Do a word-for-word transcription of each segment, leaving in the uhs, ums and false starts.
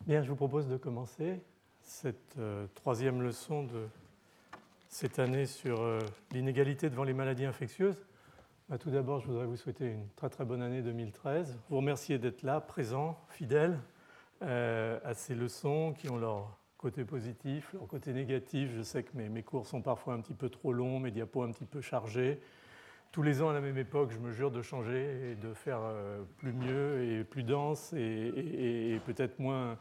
Bien, je vous propose de commencer cette euh, troisième leçon de cette année sur euh, l'inégalité devant les maladies infectieuses. Bah, tout d'abord, je voudrais vous souhaiter une très très bonne année deux mille treize. Vous remercier d'être là, présents, fidèles euh, à ces leçons qui ont leur côté positif, leur côté négatif. Je sais que mes, mes cours sont parfois un petit peu trop longs, mes diapos un petit peu chargés. Tous les ans, à la même époque, je me jure de changer et de faire euh, plus mieux et plus dense et, et, et peut-être moins...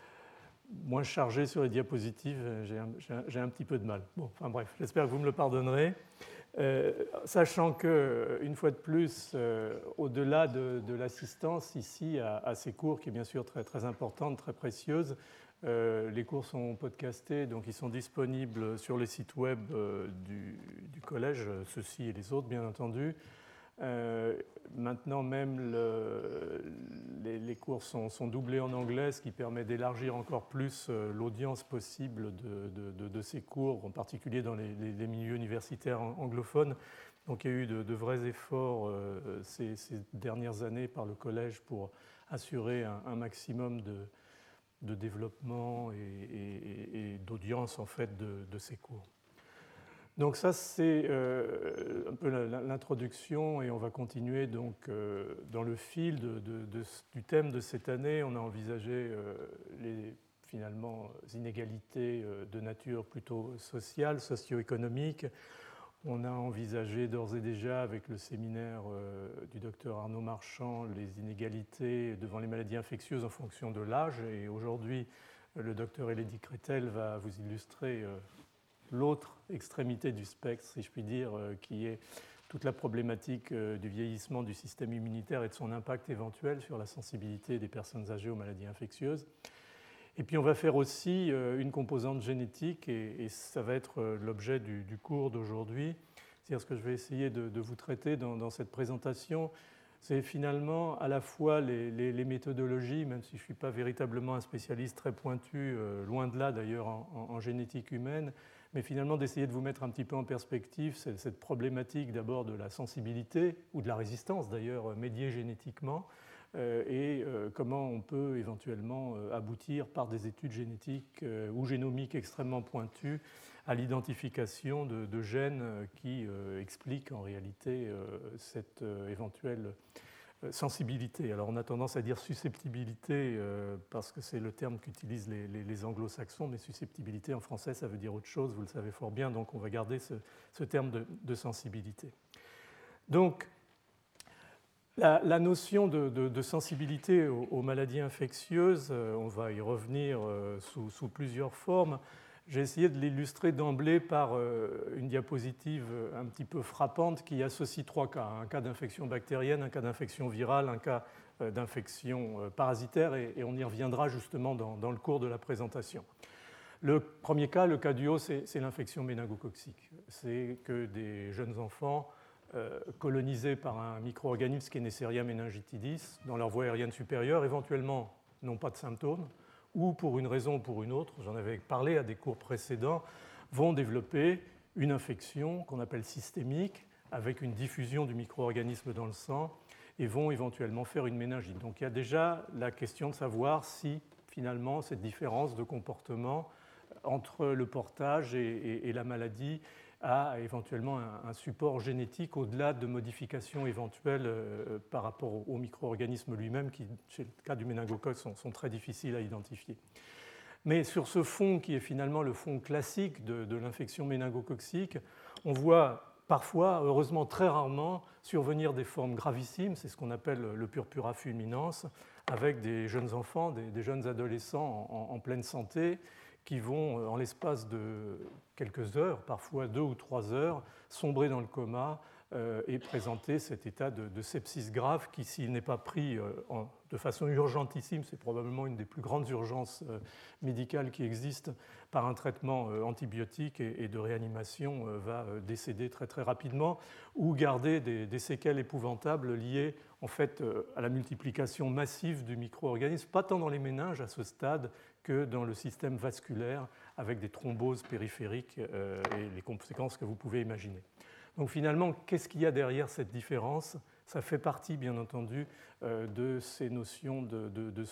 moins chargé sur les diapositives, j'ai un, j'ai un, j'ai un petit peu de mal. Bon, enfin bref, j'espère que vous me le pardonnerez. Euh, sachant que, une fois de plus, euh, au-delà de, de l'assistance ici à, à ces cours, qui est bien sûr très, très importante, très précieuse, euh, les cours sont podcastés, donc ils sont disponibles sur les sites web euh, du, du collège, ceux-ci et les autres, bien entendu. Euh, maintenant même, le, les, les cours sont, sont doublés en anglais, ce qui permet d'élargir encore plus euh, l'audience possible de, de, de, de ces cours, en particulier dans les, les, les milieux universitaires anglophones. Donc il y a eu de, de vrais efforts euh, ces, ces dernières années par le collège pour assurer un, un maximum de, de développement et, et, et d'audience en fait de, de ces cours. Donc ça, c'est euh, un peu l'introduction et on va continuer donc, euh, dans le fil de, de, de, du thème de cette année. On a envisagé euh, les finalement inégalités de nature plutôt sociale, socio-économique. On a envisagé d'ores et déjà avec le séminaire euh, du docteur Arnaud Marchand les inégalités devant les maladies infectieuses en fonction de l'âge. Et aujourd'hui, le docteur Elodie Crétel va vous illustrer euh, l'autre extrémité du spectre, si je puis dire, qui est toute la problématique du vieillissement du système immunitaire et de son impact éventuel sur la sensibilité des personnes âgées aux maladies infectieuses. Et puis on va faire aussi une composante génétique, et, et ça va être l'objet du, du cours d'aujourd'hui. C'est-à-dire ce que je vais essayer de, de vous traiter dans, dans cette présentation, c'est finalement à la fois les, les, les méthodologies, même si je ne suis pas véritablement un spécialiste très pointu, euh, loin de là d'ailleurs en, en, en génétique humaine, mais finalement d'essayer de vous mettre un petit peu en perspective cette, cette problématique d'abord de la sensibilité, ou de la résistance d'ailleurs médiée génétiquement, euh, et euh, comment on peut éventuellement euh, aboutir par des études génétiques euh, ou génomiques extrêmement pointues à l'identification de, de gènes qui euh, expliquent en réalité euh, cette euh, éventuelle sensibilité. Alors on a tendance à dire susceptibilité euh, parce que c'est le terme qu'utilisent les, les, les anglo-saxons, mais susceptibilité en français ça veut dire autre chose, vous le savez fort bien, donc on va garder ce, ce terme de, de sensibilité. Donc la, la notion de, de, de sensibilité aux, aux maladies infectieuses, euh, on va y revenir euh, sous, sous plusieurs formes. J'ai essayé de l'illustrer d'emblée par une diapositive un petit peu frappante qui associe trois cas. Un cas d'infection bactérienne, un cas d'infection virale, un cas d'infection parasitaire, et on y reviendra justement dans, dans le cours de la présentation. Le premier cas, le cas du haut, c'est, c'est l'infection méningococcique. C'est que des jeunes enfants euh, colonisés par un micro-organisme qui est Neisseria meningitidis dans leur voie aérienne supérieure, éventuellement n'ont pas de symptômes, ou pour une raison ou pour une autre, j'en avais parlé à des cours précédents, vont développer une infection qu'on appelle systémique, avec une diffusion du micro-organisme dans le sang, et vont éventuellement faire une méningite. Donc il y a déjà la question de savoir si, finalement, cette différence de comportement entre le portage et, et, et la maladie a éventuellement un, un support génétique au-delà de modifications éventuelles euh, par rapport au, au micro-organisme lui-même qui, chez le cas du méningocoque, sont, sont très difficiles à identifier. Mais sur ce fond qui est finalement le fond classique de, de l'infection méningococcique, on voit parfois, heureusement très rarement, survenir des formes gravissimes, c'est ce qu'on appelle le purpura fulminans, avec des jeunes enfants, des, des jeunes adolescents en, en pleine santé, qui vont, en l'espace de quelques heures, parfois deux ou trois heures, sombrer dans le coma euh, et présenter cet état de, de sepsis grave qui, s'il n'est pas pris euh, en, de façon urgentissime, c'est probablement une des plus grandes urgences euh, médicales qui existent, par un traitement euh, antibiotique et, et de réanimation, euh, va euh, décéder très très rapidement, ou garder des, des séquelles épouvantables liées en fait euh, à la multiplication massive du micro-organisme, pas tant dans les méninges à ce stade, que dans le système vasculaire avec des thromboses périphériques euh, et les conséquences que vous pouvez imaginer. Donc finalement, qu'est-ce qu'il y a derrière cette différence ? Ça fait partie, bien entendu, euh, de ces notions de, de, de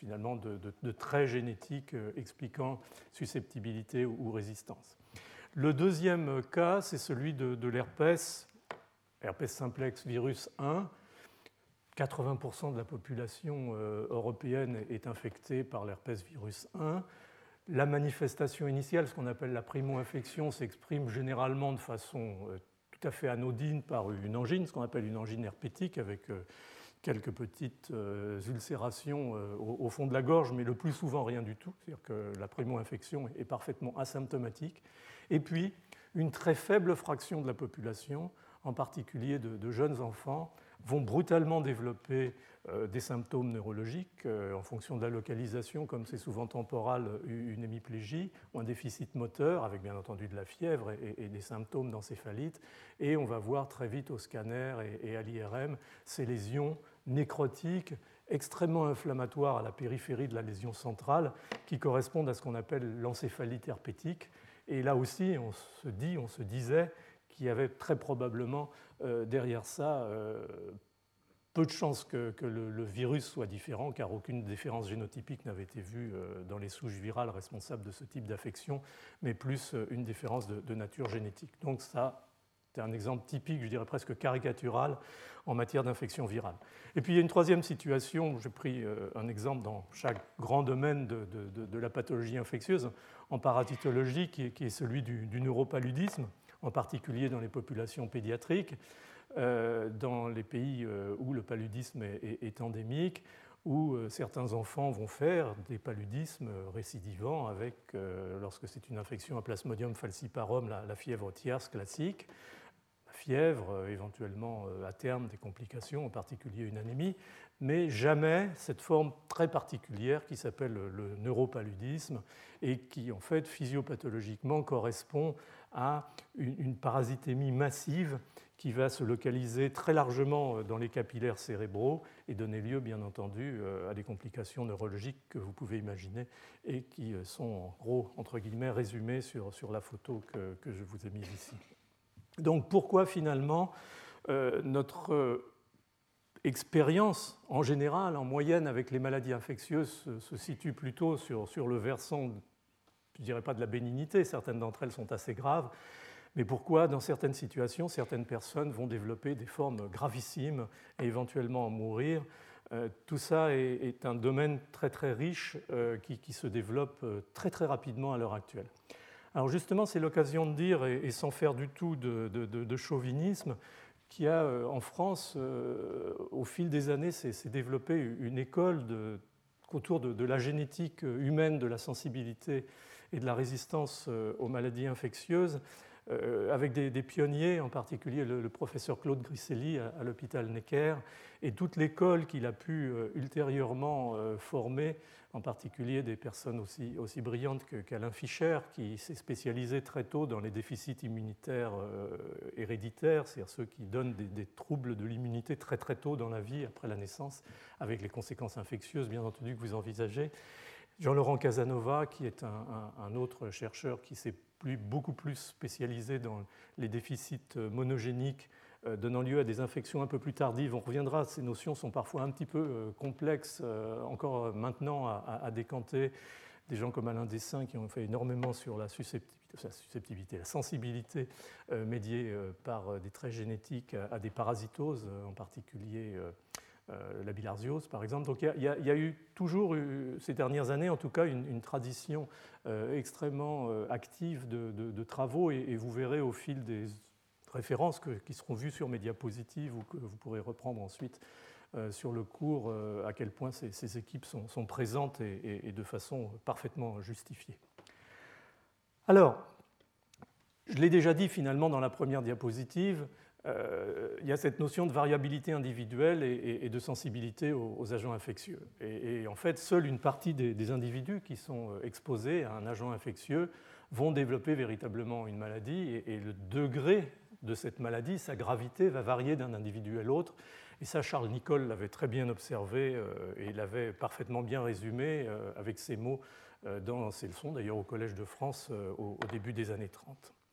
finalement de, de, de traits génétiques expliquant susceptibilité ou, ou résistance. Le deuxième cas, c'est celui de, de l'herpès, herpès simplex virus un. quatre-vingts pour cent de la population euh, européenne est infectée par l'herpès virus un. La manifestation initiale, ce qu'on appelle la primo-infection, s'exprime généralement de façon euh, tout à fait anodine par une angine, ce qu'on appelle une angine herpétique, avec euh, quelques petites euh, ulcérations euh, au, au fond de la gorge, mais le plus souvent rien du tout. C'est-à-dire que la primo-infection est parfaitement asymptomatique. Et puis, une très faible fraction de la population, en particulier de, de jeunes enfants, vont brutalement développer euh, des symptômes neurologiques euh, en fonction de la localisation, comme c'est souvent temporal, une hémiplégie ou un déficit moteur, avec bien entendu de la fièvre et, et des symptômes d'encéphalite. Et on va voir très vite au scanner et, et à l'I R M ces lésions nécrotiques extrêmement inflammatoires à la périphérie de la lésion centrale qui correspondent à ce qu'on appelle l'encéphalite herpétique. Et là aussi, on se dit, on se disait qu'il y avait très probablement euh, derrière ça euh, peu de chances que, que le, le virus soit différent, car aucune différence génotypique n'avait été vue euh, dans les souches virales responsables de ce type d'affection, mais plus euh, une différence de, de nature génétique. Donc ça, c'est un exemple typique, je dirais presque caricatural, en matière d'infection virale. Et puis il y a une troisième situation, j'ai pris euh, un exemple dans chaque grand domaine de, de, de, de la pathologie infectieuse, en paratytologie, qui est, qui est celui du, du neuropaludisme, en particulier dans les populations pédiatriques, euh, dans les pays euh, où le paludisme est, est, est endémique, où euh, certains enfants vont faire des paludismes récidivants avec, euh, lorsque c'est une infection à Plasmodium falciparum, la, la fièvre tierce classique, la fièvre, euh, éventuellement euh, à terme des complications, en particulier une anémie, mais jamais cette forme très particulière qui s'appelle le neuropaludisme et qui, en fait, physiopathologiquement correspond à une parasitémie massive qui va se localiser très largement dans les capillaires cérébraux et donner lieu, bien entendu, à des complications neurologiques que vous pouvez imaginer et qui sont, en gros, entre guillemets, résumées sur, sur la photo que, que je vous ai mise ici. Donc, pourquoi, finalement, euh, notre expérience, en général, en moyenne, avec les maladies infectieuses, se, se situe plutôt sur, sur le versant, je ne dirais pas de la bénignité, certaines d'entre elles sont assez graves, mais pourquoi, dans certaines situations, certaines personnes vont développer des formes gravissimes et éventuellement en mourir. Euh, tout ça est, est un domaine très très riche euh, qui, qui se développe euh, très très rapidement à l'heure actuelle. Alors justement, c'est l'occasion de dire, et, et sans faire du tout de, de, de, de chauvinisme, qu'il y a euh, en France, euh, au fil des années, s'est développée une école de, autour de, de la génétique humaine, de la sensibilité et de la résistance aux maladies infectieuses, euh, avec des, des pionniers, en particulier le, le professeur Claude Griselli à, à l'hôpital Necker, et toute l'école qu'il a pu euh, ultérieurement euh, former, en particulier des personnes aussi, aussi brillantes qu'Alain Fischer, qui s'est spécialisé très tôt dans les déficits immunitaires euh, héréditaires, c'est-à-dire ceux qui donnent des, des troubles de l'immunité très très tôt dans la vie, après la naissance, avec les conséquences infectieuses, bien entendu, que vous envisagez. Jean-Laurent Casanova, qui est un, un, un autre chercheur qui s'est plus, beaucoup plus spécialisé dans les déficits monogéniques, euh, donnant lieu à des infections un peu plus tardives. On reviendra, ces notions sont parfois un petit peu euh, complexes, euh, encore maintenant à, à, à décanter. Des gens comme Alain Dessin qui ont fait énormément sur la susceptibilité, la, susceptibilité, la sensibilité euh, médiée euh, par des traits génétiques à, à des parasitoses, euh, en particulier euh, Euh, la bilharziose, par exemple. Donc il y, y, y a eu toujours, eu, ces dernières années en tout cas, une, une tradition euh, extrêmement euh, active de, de, de travaux, et, et vous verrez au fil des références que, qui seront vues sur mes diapositives ou que vous pourrez reprendre ensuite euh, sur le cours, euh, à quel point ces, ces équipes sont, sont présentes et, et, et de façon parfaitement justifiée. Alors, je l'ai déjà dit finalement dans la première diapositive, Euh, il y a cette notion de variabilité individuelle et, et, et de sensibilité aux, aux agents infectieux. Et, et en fait, seule une partie des, des individus qui sont exposés à un agent infectieux vont développer véritablement une maladie, et, et le degré de cette maladie, sa gravité, va varier d'un individu à l'autre. Et ça, Charles Nicolle l'avait très bien observé euh, et l'avait parfaitement bien résumé euh, avec ses mots euh, dans ses leçons, d'ailleurs au Collège de France euh, au, au début des années trente.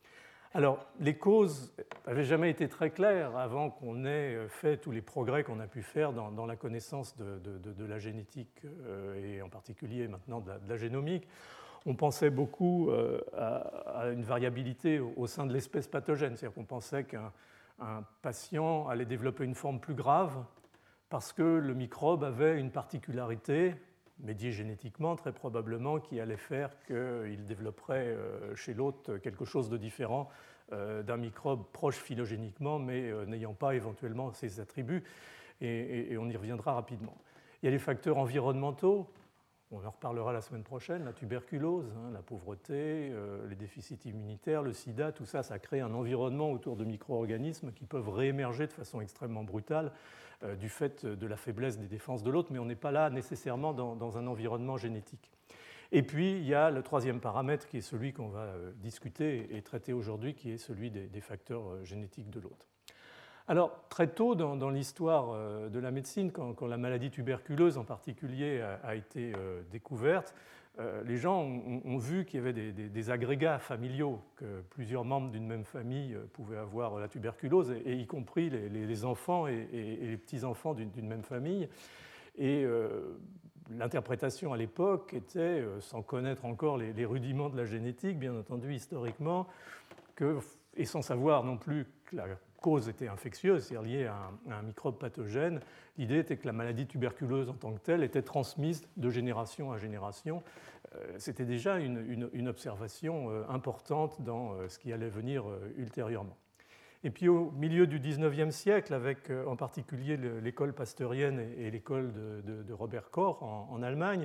Alors, les causes n'avaient jamais été très claires avant qu'on ait fait tous les progrès qu'on a pu faire dans, dans la connaissance de, de, de, de la génétique euh, et en particulier maintenant de la, de la génomique. On pensait beaucoup euh, à, à une variabilité au, au sein de l'espèce pathogène, c'est-à-dire qu'on pensait qu'un un patient allait développer une forme plus grave parce que le microbe avait une particularité médiée génétiquement très probablement qui allait faire qu'il développerait chez l'autre quelque chose de différent d'un microbe proche phylogéniquement mais n'ayant pas éventuellement ces attributs et on y reviendra rapidement. Il y a les facteurs environnementaux, on en reparlera la semaine prochaine, la tuberculose, hein, la pauvreté, euh, les déficits immunitaires, le sida, tout ça, ça crée un environnement autour de micro-organismes qui peuvent réémerger de façon extrêmement brutale euh, du fait de la faiblesse des défenses de l'autre, mais on n'est pas là nécessairement dans, dans un environnement génétique. Et puis, il y a le troisième paramètre qui est celui qu'on va euh, discuter et traiter aujourd'hui, qui est celui des, des facteurs euh, génétiques de l'autre. Alors, très tôt dans, dans l'histoire de la médecine, quand, quand la maladie tuberculeuse en particulier a, a été euh, découverte, euh, les gens ont, ont vu qu'il y avait des, des, des agrégats familiaux, que plusieurs membres d'une même famille pouvaient avoir la tuberculose, et, et y compris les, les, les enfants et, et, et les petits-enfants d'une, d'une même famille. Et euh, l'interprétation à l'époque était, sans connaître encore les, les rudiments de la génétique, bien entendu historiquement, que, et sans savoir non plus que la cause était infectieuse, c'est-à-dire liée à un, à un microbe pathogène, l'idée était que la maladie tuberculeuse en tant que telle était transmise de génération à génération. Euh, c'était déjà une, une, une observation euh, importante dans euh, ce qui allait venir euh, ultérieurement. Et puis au milieu du dix-neuvième siècle, avec euh, en particulier le, l'école pasteurienne et, et l'école de, de, de Robert Koch en, en Allemagne,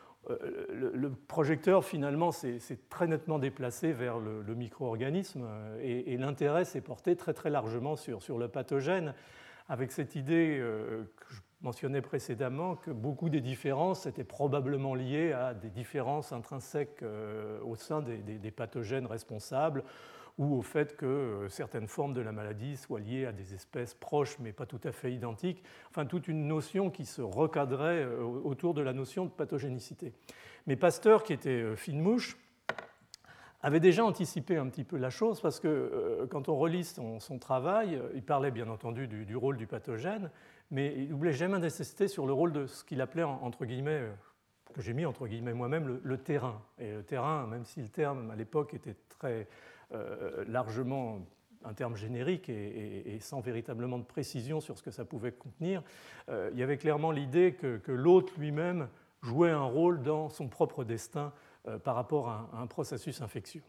Le, le projecteur, finalement, s'est très nettement déplacé vers le, le micro-organisme et, et l'intérêt s'est porté très, très largement sur, sur le pathogène, avec cette idée euh, que je mentionnais précédemment que beaucoup des différences étaient probablement liées à des différences intrinsèques euh, au sein des, des, des pathogènes responsables ou au fait que certaines formes de la maladie soient liées à des espèces proches mais pas tout à fait identiques, enfin toute une notion qui se recadrait autour de la notion de pathogénicité. Mais Pasteur, qui était fine mouche, avait déjà anticipé un petit peu la chose parce que quand on relit son, son travail, il parlait bien entendu du, du rôle du pathogène, mais il n'oubliait jamais d'insister sur le rôle de ce qu'il appelait entre guillemets, que j'ai mis entre guillemets moi-même, le, le terrain. Et le terrain, même si le terme à l'époque était très Euh, largement un terme générique et, et, et sans véritablement de précision sur ce que ça pouvait contenir, euh, il y avait clairement l'idée que, que l'hôte lui-même jouait un rôle dans son propre destin euh, par rapport à un, à un processus infectieux.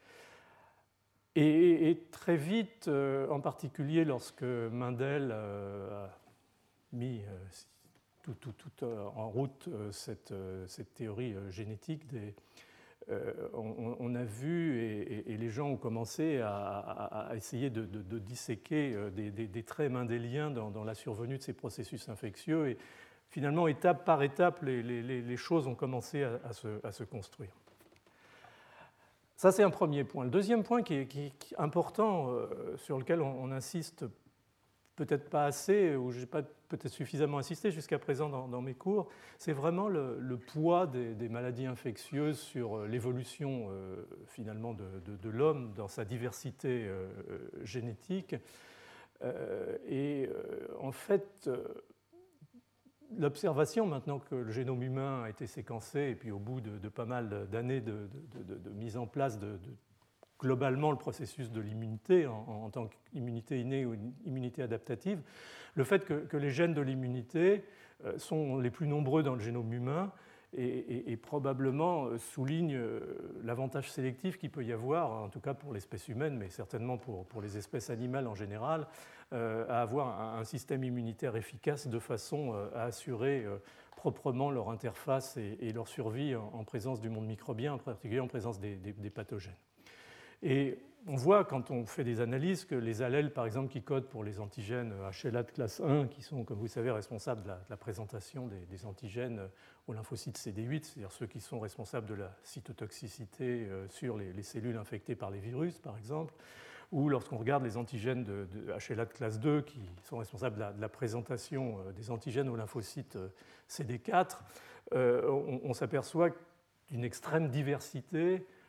Et, et très vite, euh, en particulier lorsque Mendel euh, a mis euh, tout, tout, tout en route euh, cette, cette théorie génétique des Euh, on, on a vu, et, et les gens ont commencé à, à, à essayer de, de, de disséquer des, des, des traits mendéliens dans, dans la survenue de ces processus infectieux. Et finalement, étape par étape, les, les, les choses ont commencé à, à, se, à se construire. Ça, c'est un premier point. Le deuxième point qui est, qui est important, euh, sur lequel on, on insiste peut-être pas assez, ou je n'ai pas peut-être suffisamment insisté jusqu'à présent dans, dans mes cours, c'est vraiment le, le poids des, des maladies infectieuses sur l'évolution euh, finalement de, de, de l'homme dans sa diversité euh, génétique. Euh, et euh, en fait, euh, l'observation, maintenant que le génome humain a été séquencé, et puis au bout de, de pas mal d'années de, de, de, de mise en place de, de globalement le processus de l'immunité en, en tant qu'immunité innée ou immunité adaptative, le fait que, que les gènes de l'immunité sont les plus nombreux dans le génome humain et, et, et probablement souligne l'avantage sélectif qu'il peut y avoir, en tout cas pour l'espèce humaine, mais certainement pour, pour les espèces animales en général, euh, à avoir un, un système immunitaire efficace de façon à assurer euh, proprement leur interface et, et leur survie en, en présence du monde microbien, en particulier en présence des, des, des pathogènes. Et on voit quand on fait des analyses que les allèles, par exemple, qui codent pour les antigènes H L A de classe un, qui sont, comme vous savez, responsables de la, de la présentation des, des antigènes aux lymphocytes C D huit, c'est-à-dire ceux qui sont responsables de la cytotoxicité sur les, les cellules infectées par les virus, par exemple, ou lorsqu'on regarde les antigènes de, de H L A de classe deux, qui sont responsables de la, de la présentation des antigènes aux lymphocytes C D quatre, euh, on, on s'aperçoit d'une extrême diversité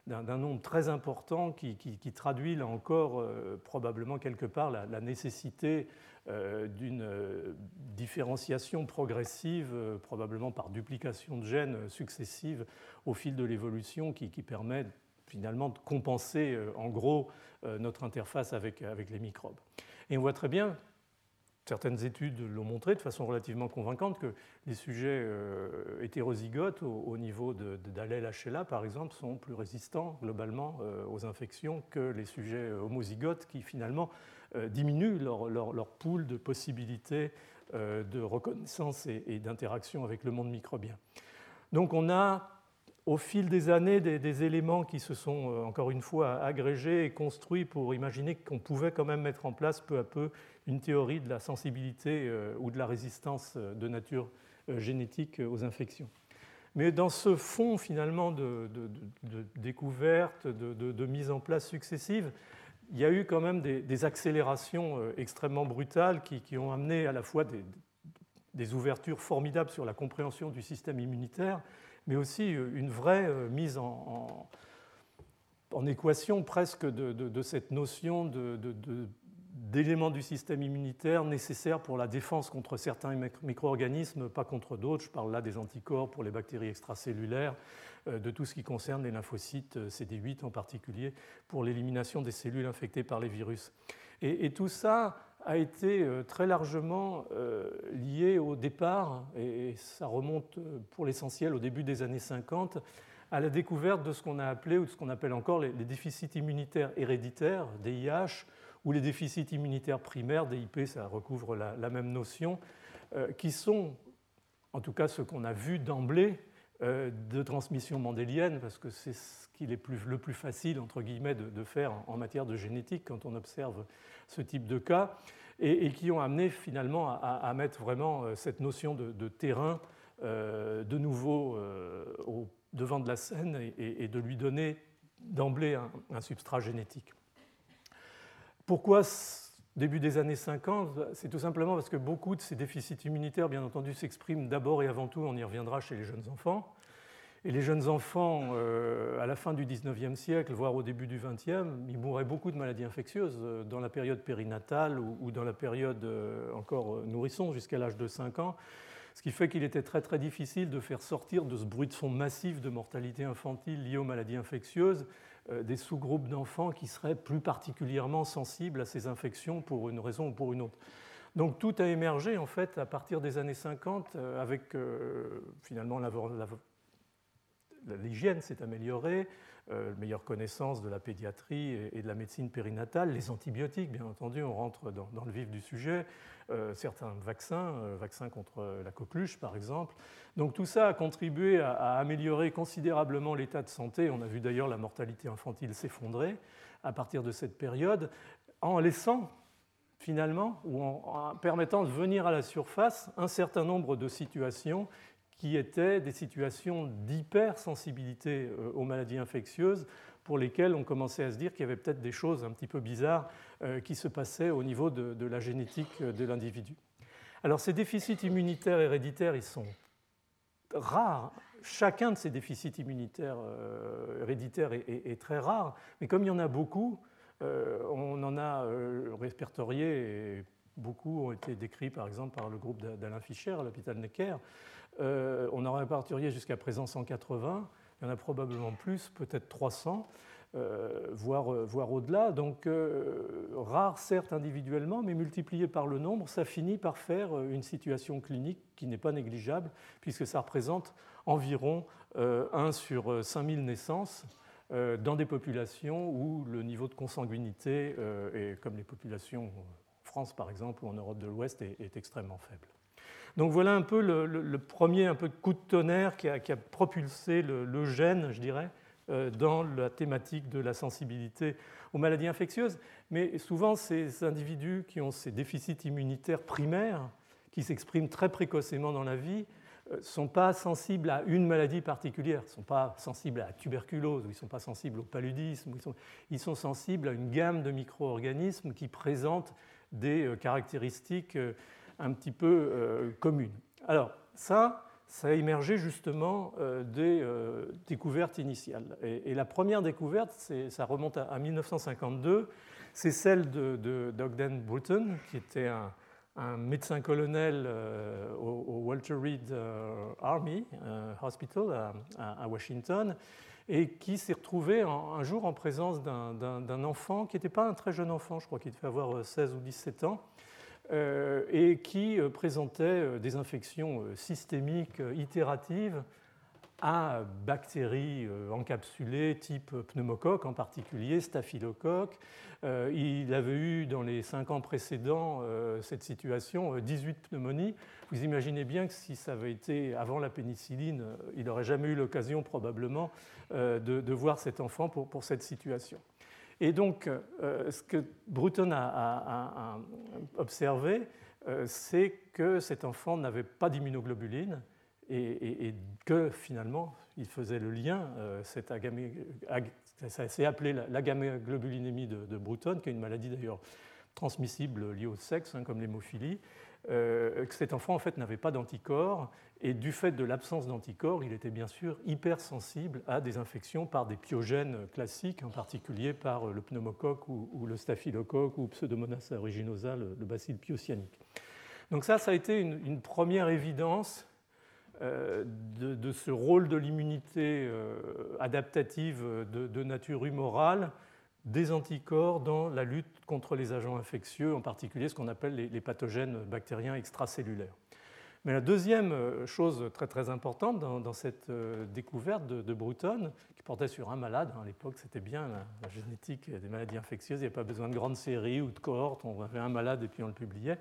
d'un, d'un nombre très important qui, qui, qui traduit là encore euh, probablement quelque part la, la nécessité euh, d'une euh, différenciation progressive, euh, probablement par duplication de gènes successives au fil de l'évolution qui, qui permet finalement de compenser euh, en gros euh, notre interface avec, avec les microbes. Et on voit très bien, certaines études l'ont montré de façon relativement convaincante, que les sujets euh, hétérozygotes au, au niveau de, de, d'allèle H L A, par exemple, sont plus résistants globalement euh, aux infections que les sujets homozygotes qui finalement euh, diminuent leur, leur, leur pool de possibilités euh, de reconnaissance et, et d'interaction avec le monde microbien. Donc on a au fil des années des, des éléments qui se sont euh, encore une fois agrégés et construits pour imaginer qu'on pouvait quand même mettre en place peu à peu une théorie de la sensibilité euh, ou de la résistance de nature euh, génétique aux infections. Mais dans ce fond finalement de, de, de, de découverte, de, de, de mise en place successive, il y a eu quand même des, des accélérations euh, extrêmement brutales qui, qui ont amené à la fois des, des ouvertures formidables sur la compréhension du système immunitaire, mais aussi une vraie mise en, en, en équation presque de, de, de cette notion de, de, de, d'éléments du système immunitaire nécessaires pour la défense contre certains micro-organismes, pas contre d'autres. Je parle là des anticorps pour les bactéries extracellulaires, de tout ce qui concerne les lymphocytes C D huit en particulier, pour l'élimination des cellules infectées par les virus. Et, et tout ça a été très largement lié au départ, et ça remonte pour l'essentiel au début des années cinquante, à la découverte de ce qu'on a appelé, ou de ce qu'on appelle encore les déficits immunitaires héréditaires, D I H, ou les déficits immunitaires primaires, D I P, ça recouvre la, la même notion, qui sont, en tout cas ce qu'on a vu d'emblée, de transmission mendélienne, parce que c'est ce qu'il est plus, le plus facile, entre guillemets, de, de faire en matière de génétique quand on observe ce type de cas, et, et qui ont amené finalement à, à mettre vraiment cette notion de, de terrain euh, de nouveau euh, au devant de la scène et, et de lui donner d'emblée un, un substrat génétique. Pourquoi début des années cinquante? C'est tout simplement parce que beaucoup de ces déficits immunitaires, bien entendu, s'expriment d'abord et avant tout, on y reviendra, chez les jeunes enfants. Et les jeunes enfants, euh, à la fin du dix-neuvième siècle, voire au début du vingtième, ils mouraient beaucoup de maladies infectieuses dans la période périnatale ou, ou dans la période euh, encore nourrisson, jusqu'à l'âge de cinq ans, ce qui fait qu'il était très très difficile de faire sortir de ce bruit de fond massif de mortalité infantile liée aux maladies infectieuses euh, des sous-groupes d'enfants qui seraient plus particulièrement sensibles à ces infections pour une raison ou pour une autre. Donc tout a émergé en fait à partir des années cinquante euh, avec euh, finalement la, la l'hygiène s'est améliorée, euh, meilleure connaissance de la pédiatrie et, et de la médecine périnatale, les antibiotiques, bien entendu, on rentre dans, dans le vif du sujet, euh, certains vaccins, euh, vaccins contre la coqueluche par exemple. Donc tout ça a contribué à, à améliorer considérablement l'état de santé. On a vu d'ailleurs la mortalité infantile s'effondrer à partir de cette période, en laissant finalement, ou en, en permettant de venir à la surface un certain nombre de situations qui étaient des situations d'hypersensibilité aux maladies infectieuses pour lesquelles on commençait à se dire qu'il y avait peut-être des choses un petit peu bizarres qui se passaient au niveau de, de la génétique de l'individu. Alors ces déficits immunitaires héréditaires, ils sont rares. Chacun de ces déficits immunitaires héréditaires est, est, est très rare, mais comme il y en a beaucoup, on en a répertorié et beaucoup ont été décrits par exemple par le groupe d'Alain Fischer à l'hôpital Necker. Euh, on en a répertorié jusqu'à présent cent quatre-vingts, il y en a probablement plus, peut-être trois cents, euh, voire, voire au-delà. Donc euh, rares certes individuellement, mais multipliés par le nombre, ça finit par faire une situation clinique qui n'est pas négligeable, puisque ça représente environ euh, un sur cinq mille naissances euh, dans des populations où le niveau de consanguinité, euh, est, comme les populations en France par exemple ou en Europe de l'Ouest, est, est extrêmement faible. Donc voilà un peu le, le, le premier un peu de coup de tonnerre qui a, qui a propulsé le, le gène, je dirais, euh, dans la thématique de la sensibilité aux maladies infectieuses. Mais souvent, ces individus qui ont ces déficits immunitaires primaires, qui s'expriment très précocement dans la vie, ne euh, sont pas sensibles à une maladie particulière. Ils ne sont pas sensibles à la tuberculose, ou ils ne sont pas sensibles au paludisme. Ils sont, ils sont sensibles à une gamme de micro-organismes qui présentent des euh, caractéristiques euh, un petit peu euh, commune. Alors ça, ça a émergé justement euh, des euh, découvertes initiales. Et, et la première découverte, ça remonte à, à mille neuf cent cinquante-deux, c'est celle de, de d'Ogden Bruton, qui était un, un médecin-colonel euh, au, au Walter Reed euh, Army euh, Hospital à, à, à Washington, et qui s'est retrouvé en, un jour en présence d'un, d'un, d'un enfant qui n'était pas un très jeune enfant, je crois qu'il devait avoir seize ou dix-sept ans, Euh, et qui euh, présentait euh, des infections euh, systémiques euh, itératives à bactéries euh, encapsulées type pneumocoque, en particulier staphylocoque. Euh, il avait eu dans les cinq ans précédents euh, cette situation euh, dix-huit pneumonies. Vous imaginez bien que si ça avait été avant la pénicilline, euh, il n'aurait jamais eu l'occasion probablement euh, de, de voir cet enfant pour, pour cette situation. Et donc, euh, ce que Bruton a, a, a observé, euh, c'est que cet enfant n'avait pas d'immunoglobuline et, et, et que finalement, il faisait le lien, euh, cette agamé, ag, ça s'est appelé l'agaméglobulinémie de, de Bruton, qui est une maladie d'ailleurs transmissible liée au sexe, hein, comme l'hémophilie, euh, que cet enfant en fait n'avait pas d'anticorps, et du fait de l'absence d'anticorps, il était bien sûr hypersensible à des infections par des pyogènes classiques, en particulier par le pneumocoque ou, ou le staphylocoque ou Pseudomonas aeruginosa, le, le bacille pyocyanique. Donc ça, ça a été une, une première évidence euh, de, de ce rôle de l'immunité euh, adaptative de, de nature humorale des anticorps dans la lutte contre les agents infectieux, en particulier ce qu'on appelle les, les pathogènes bactériens extracellulaires. Mais la deuxième chose très très importante dans, dans cette découverte de, de Bruton, qui portait sur un malade, hein, à l'époque c'était bien la, la génétique des maladies infectieuses, il n'y avait pas besoin de grandes séries ou de cohortes, on avait un malade et puis on le publiait.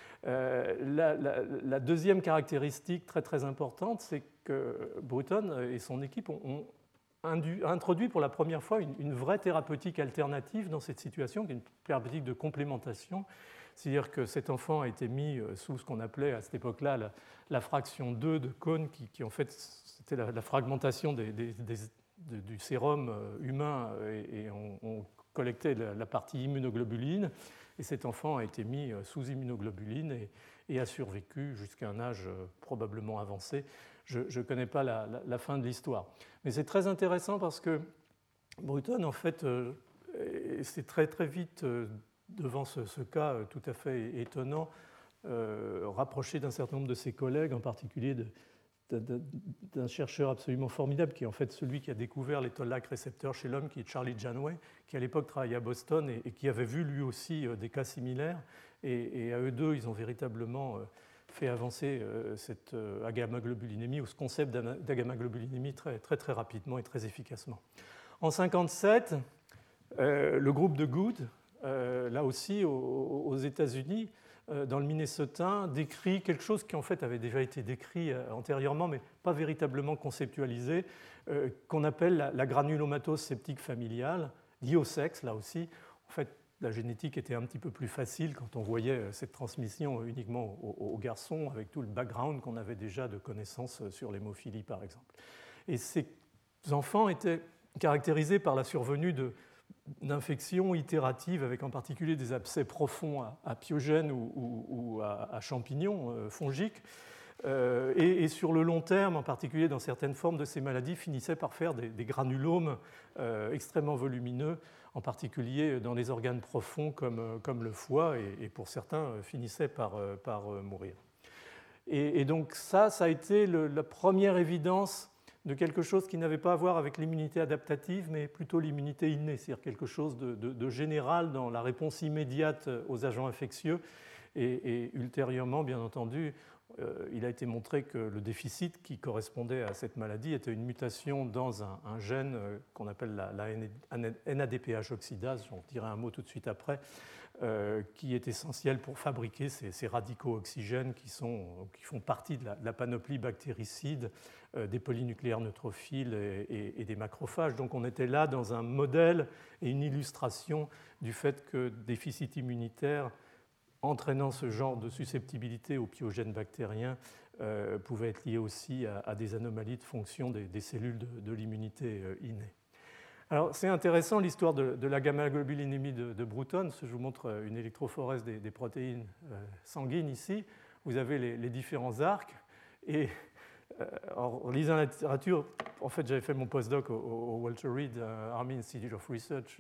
Euh, la, la, la deuxième caractéristique très très importante, c'est que Bruton et son équipe ont, ont introduit pour la première fois une, une vraie thérapeutique alternative dans cette situation, qui est une thérapeutique de complémentation. C'est-à-dire que cet enfant a été mis sous ce qu'on appelait à cette époque-là la, la fraction deux de Cohn, qui, qui en fait c'était la, la fragmentation des, des, des, de, du sérum humain, et, et on, on collectait la, la partie immunoglobuline, et cet enfant a été mis sous immunoglobuline et, et a survécu jusqu'à un âge probablement avancé. Je ne connais pas la, la, la fin de l'histoire. Mais c'est très intéressant parce que Bruton, en fait, euh, c'est très très vite... Euh, devant ce, ce cas tout à fait étonnant, euh, rapproché d'un certain nombre de ses collègues, en particulier de, de, de, d'un chercheur absolument formidable, qui est en fait celui qui a découvert les toll-like récepteurs chez l'homme, qui est Charlie Janway, qui à l'époque travaillait à Boston et, et qui avait vu lui aussi des cas similaires. Et, et à eux deux, ils ont véritablement fait avancer cette agamaglobulinémie, ou ce concept d'agamaglobulinémie très, très, très rapidement et très efficacement. En mille neuf cent cinquante-sept, euh, le groupe de Good, Euh, là aussi aux, aux États-Unis, euh, dans le Minnesota, décrit quelque chose qui en fait avait déjà été décrit euh, antérieurement, mais pas véritablement conceptualisé, euh, qu'on appelle la, la granulomatose septique familiale, liée au sexe, là aussi. En fait, la génétique était un petit peu plus facile quand on voyait cette transmission uniquement aux, aux garçons, avec tout le background qu'on avait déjà de connaissances sur l'hémophilie, par exemple. Et ces enfants étaient caractérisés par la survenue de d'infections itératives, avec en particulier des abcès profonds à, à pyogènes ou, ou, ou à, à champignons euh, fongiques, euh, et, et sur le long terme, en particulier dans certaines formes de ces maladies, finissaient par faire des, des granulomes euh, extrêmement volumineux, en particulier dans les organes profonds comme, comme le foie, et, et pour certains euh, finissaient par, euh, par euh, mourir. Et, et donc ça, ça a été le, la première évidence de quelque chose qui n'avait pas à voir avec l'immunité adaptative, mais plutôt l'immunité innée, c'est-à-dire quelque chose de, de, de général dans la réponse immédiate aux agents infectieux. Et, et ultérieurement, bien entendu, euh, il a été montré que le déficit qui correspondait à cette maladie était une mutation dans un, un gène qu'on appelle la, la N A D P H oxydase, j'en dirai un mot tout de suite après, Euh, qui est essentiel pour fabriquer ces, ces radicaux oxygènes qui, sont, qui font partie de la, de la panoplie bactéricide euh, des polynucléaires neutrophiles et, et, et des macrophages. Donc on était là dans un modèle et une illustration du fait que déficit immunitaire entraînant ce genre de susceptibilité aux pyogènes bactériens euh, pouvait être lié aussi à, à des anomalies de fonction des, des cellules de, de l'immunité euh, innée. Alors, c'est intéressant l'histoire de, de la gamma-globulinémie de, de Bruton. Je vous montre une électrophorèse des, des protéines euh, sanguines ici. Vous avez les, les différents arcs et en lisant la littérature, en fait, j'avais fait mon postdoc au, au Walter Reed Army Institute of Research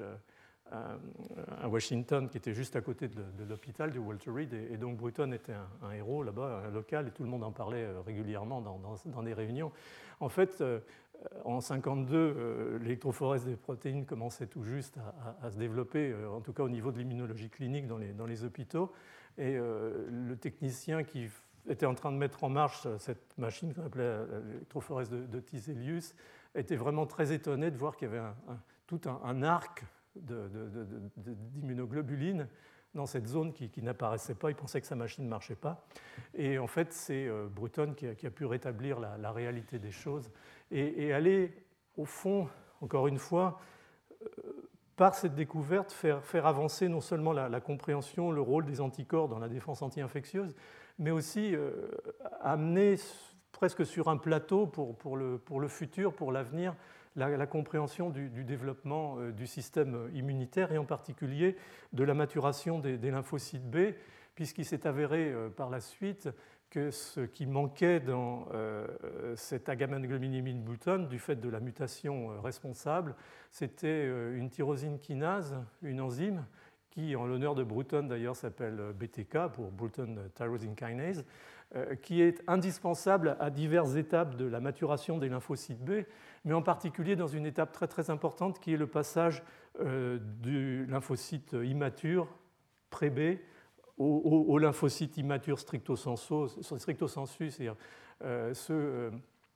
à Washington, qui était juste à côté de, de l'hôpital de Walter Reed, et, et donc Bruton était un, un héros là-bas, un local, et tout le monde en parlait régulièrement dans, dans, dans des réunions. En fait, euh, en mille neuf cent cinquante-deux, euh, l'électrophorèse des protéines commençait tout juste à, à, à se développer, euh, en tout cas au niveau de l'immunologie clinique dans les, dans les hôpitaux, et euh, le technicien qui était en train de mettre en marche cette machine qu'on appelait l'électrophorèse de, de Tiselius était vraiment très étonné de voir qu'il y avait un, un, tout un, un arc de, de, de, de, d'immunoglobuline dans cette zone qui, qui n'apparaissait pas. Il pensait que sa machine ne marchait pas. Et en fait, c'est euh, Bruton qui a, qui a pu rétablir la, la réalité des choses et, et aller, au fond, encore une fois, euh, par cette découverte, faire, faire avancer non seulement la, la compréhension, le rôle des anticorps dans la défense anti-infectieuse, mais aussi euh, amener presque sur un plateau pour, pour, le, pour le futur, pour l'avenir, la, la compréhension du, du développement euh, du système immunitaire et en particulier de la maturation des, des lymphocytes B, puisqu'il s'est avéré euh, par la suite que ce qui manquait dans euh, cette agammaglobulinemie Bruton, du fait de la mutation euh, responsable, c'était euh, une tyrosine kinase, une enzyme, qui, en l'honneur de Bruton d'ailleurs, s'appelle B T K, pour Bruton Tyrosine Kinase, euh, qui est indispensable à diverses étapes de la maturation des lymphocytes B, mais en particulier dans une étape très très importante qui est le passage euh, du lymphocyte immature, pré-B, au, au, au lymphocyte immature stricto sensu, stricto sensu c'est-à-dire euh, ceux euh,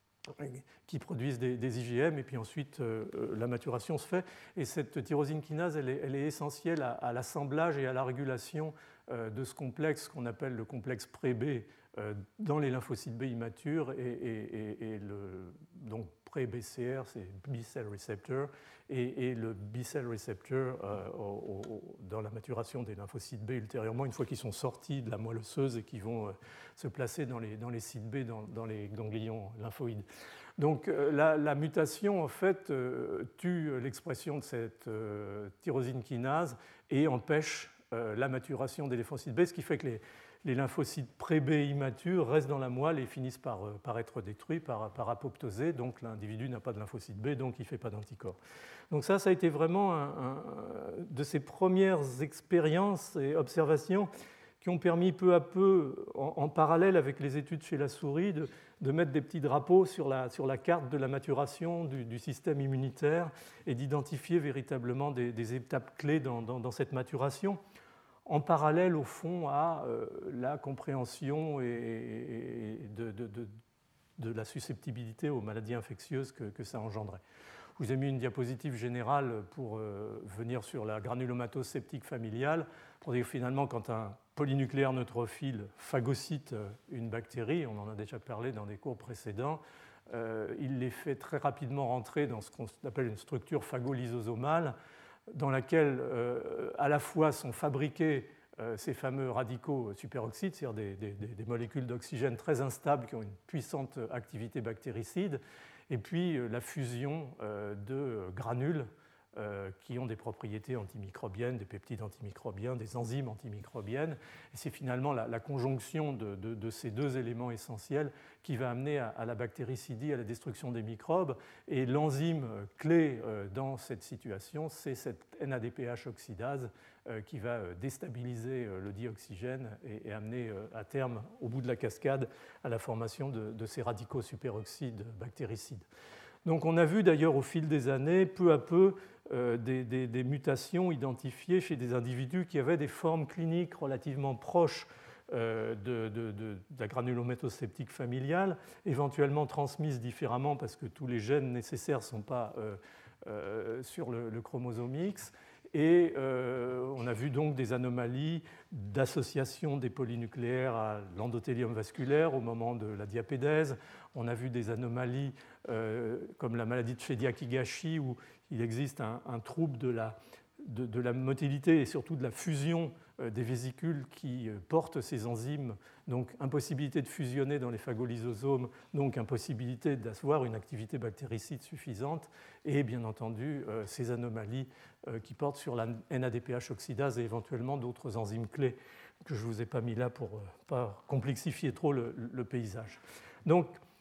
qui produisent des, des I G M, et puis ensuite euh, la maturation se fait. Et cette tyrosine kinase, elle est, elle est essentielle à, à l'assemblage et à la régulation euh, de ce complexe qu'on appelle le complexe pré-B euh, dans les lymphocytes B immatures, et, et, et, et le donc pré-B C R, c'est B-cell receptor, et, et le B-cell receptor euh, au, au, dans la maturation des lymphocytes B ultérieurement, une fois qu'ils sont sortis de la moelle osseuse et qu'ils vont euh, se placer dans les, dans les sites B, dans, dans les ganglions lymphoïdes. Donc euh, la, la mutation, en fait, euh, tue l'expression de cette euh, tyrosine kinase et empêche euh, la maturation des lymphocytes B, ce qui fait que les, les lymphocytes pré-B immatures restent dans la moelle et finissent par, par être détruits, par, par apoptoser. Donc l'individu n'a pas de lymphocytes B, donc il ne fait pas d'anticorps. Donc ça, ça a été vraiment un, un, de ces premières expériences et observations qui ont permis peu à peu, en, en parallèle avec les études chez la souris, de, de mettre des petits drapeaux sur la, sur la carte de la maturation du, du système immunitaire et d'identifier véritablement des, des étapes clés dans, dans, dans cette maturation, en parallèle, au fond, à euh, la compréhension et, et de, de, de, de la susceptibilité aux maladies infectieuses que, que ça engendrait. Je vous ai mis une diapositive générale pour euh, venir sur la granulomatose septique familiale, pour dire que finalement, quand un polynucléaire neutrophile phagocyte une bactérie, on en a déjà parlé dans des cours précédents, euh, il les fait très rapidement rentrer dans ce qu'on appelle une structure phagolysosomale, dans laquelle euh, à la fois sont fabriqués euh, ces fameux radicaux superoxydes, c'est-à-dire des, des, des molécules d'oxygène très instables qui ont une puissante activité bactéricide, et puis euh, la fusion euh, de granules euh, qui ont des propriétés antimicrobiennes, des peptides antimicrobiens, des enzymes antimicrobiennes. Et c'est finalement la, la conjonction de, de, de ces deux éléments essentiels qui va amener à, à la bactéricidie, à la destruction des microbes. Et l'enzyme clé euh, dans cette situation, c'est cette N A D P H oxydase euh, qui va déstabiliser euh, le dioxygène et, et amener euh, à terme, au bout de la cascade, à la formation de, de ces radicaux superoxydes bactéricides. Donc on a vu d'ailleurs au fil des années, peu à peu, euh, des, des, des mutations identifiées chez des individus qui avaient des formes cliniques relativement proches euh, de, de, de, de la granulomatose septique familiale, éventuellement transmises différemment parce que tous les gènes nécessaires ne sont pas euh, euh, sur le, le chromosome X. Et euh, on a vu donc des anomalies d'association des polynucléaires à l'endothélium vasculaire au moment de la diapédèse. On a vu des anomalies euh, comme la maladie de Shediac-Higashi, où il existe un, un trouble de la, de, de la motilité et surtout de la fusion euh, des vésicules qui euh, portent ces enzymes. Donc impossibilité de fusionner dans les phagolysosomes, donc impossibilité d'avoir une activité bactéricide suffisante, et bien entendu euh, ces anomalies euh, qui portent sur la N A D P H oxydase et éventuellement d'autres enzymes clés que je ne vous ai pas mis là pour ne euh, pas complexifier trop le, le paysage. Donc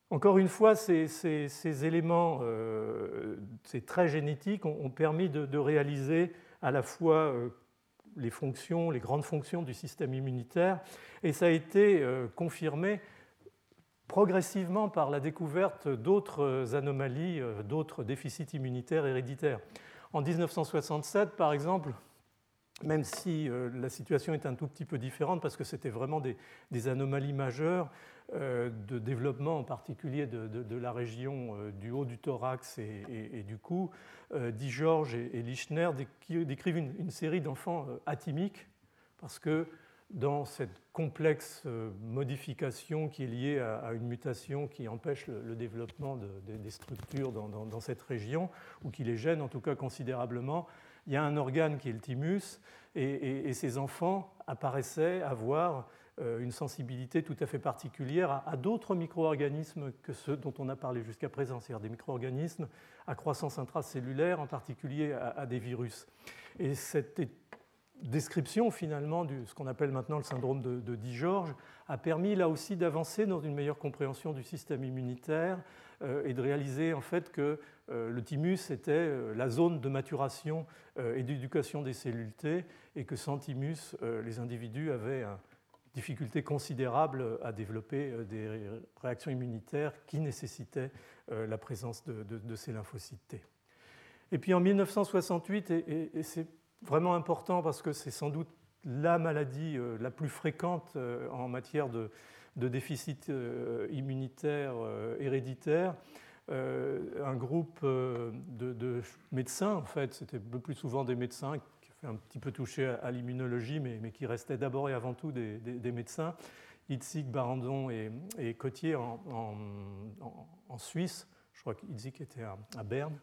Encore une fois, ces, ces, ces éléments, euh, ces traits génétiques ont, ont permis de, de réaliser à la fois euh, les fonctions, les grandes fonctions du système immunitaire, et ça a été euh, confirmé progressivement par la découverte d'autres anomalies, euh, d'autres déficits immunitaires héréditaires. En mille neuf cent soixante-sept, par exemple, même si euh, la situation est un tout petit peu différente parce que c'était vraiment des, des anomalies majeures euh, de développement, en particulier de, de, de la région euh, du haut du thorax et, et, et du cou, euh, DiGeorge et, et Lichner décrivent une, une série d'enfants euh, atymiques parce que dans cette complexe euh, modification qui est liée à, à une mutation qui empêche le, le développement de, de, des structures dans, dans, dans cette région ou qui les gêne en tout cas considérablement, il y a un organe qui est le thymus, et, et, et ces enfants apparaissaient avoir euh, une sensibilité tout à fait particulière à, à d'autres micro-organismes que ceux dont on a parlé jusqu'à présent, c'est-à-dire des micro-organismes à croissance intracellulaire, en particulier à, à des virus. Et cette description finalement de ce qu'on appelle maintenant le syndrome de, de DiGeorge a permis là aussi d'avancer dans une meilleure compréhension du système immunitaire euh, et de réaliser en fait que euh, le thymus était euh, la zone de maturation euh, et d'éducation des cellules T et que sans thymus, euh, les individus avaient une difficulté considérable à développer euh, des réactions immunitaires qui nécessitaient euh, la présence de, de, de ces lymphocytes T. Et puis en mille neuf cent soixante-huit, et, et, et c'est vraiment important parce que c'est sans doute la maladie euh, la plus fréquente euh, en matière de, de déficit euh, immunitaire euh, héréditaire. Euh, un groupe euh, de, de médecins, en fait, c'était le plus souvent des médecins qui fait un petit peu touché à, à l'immunologie, mais, mais qui restaient d'abord et avant tout des, des, des médecins, Hitzig, Barandon et, et Cotier en, en, en, en Suisse. Je crois qu'Hitzig était à, à Berne.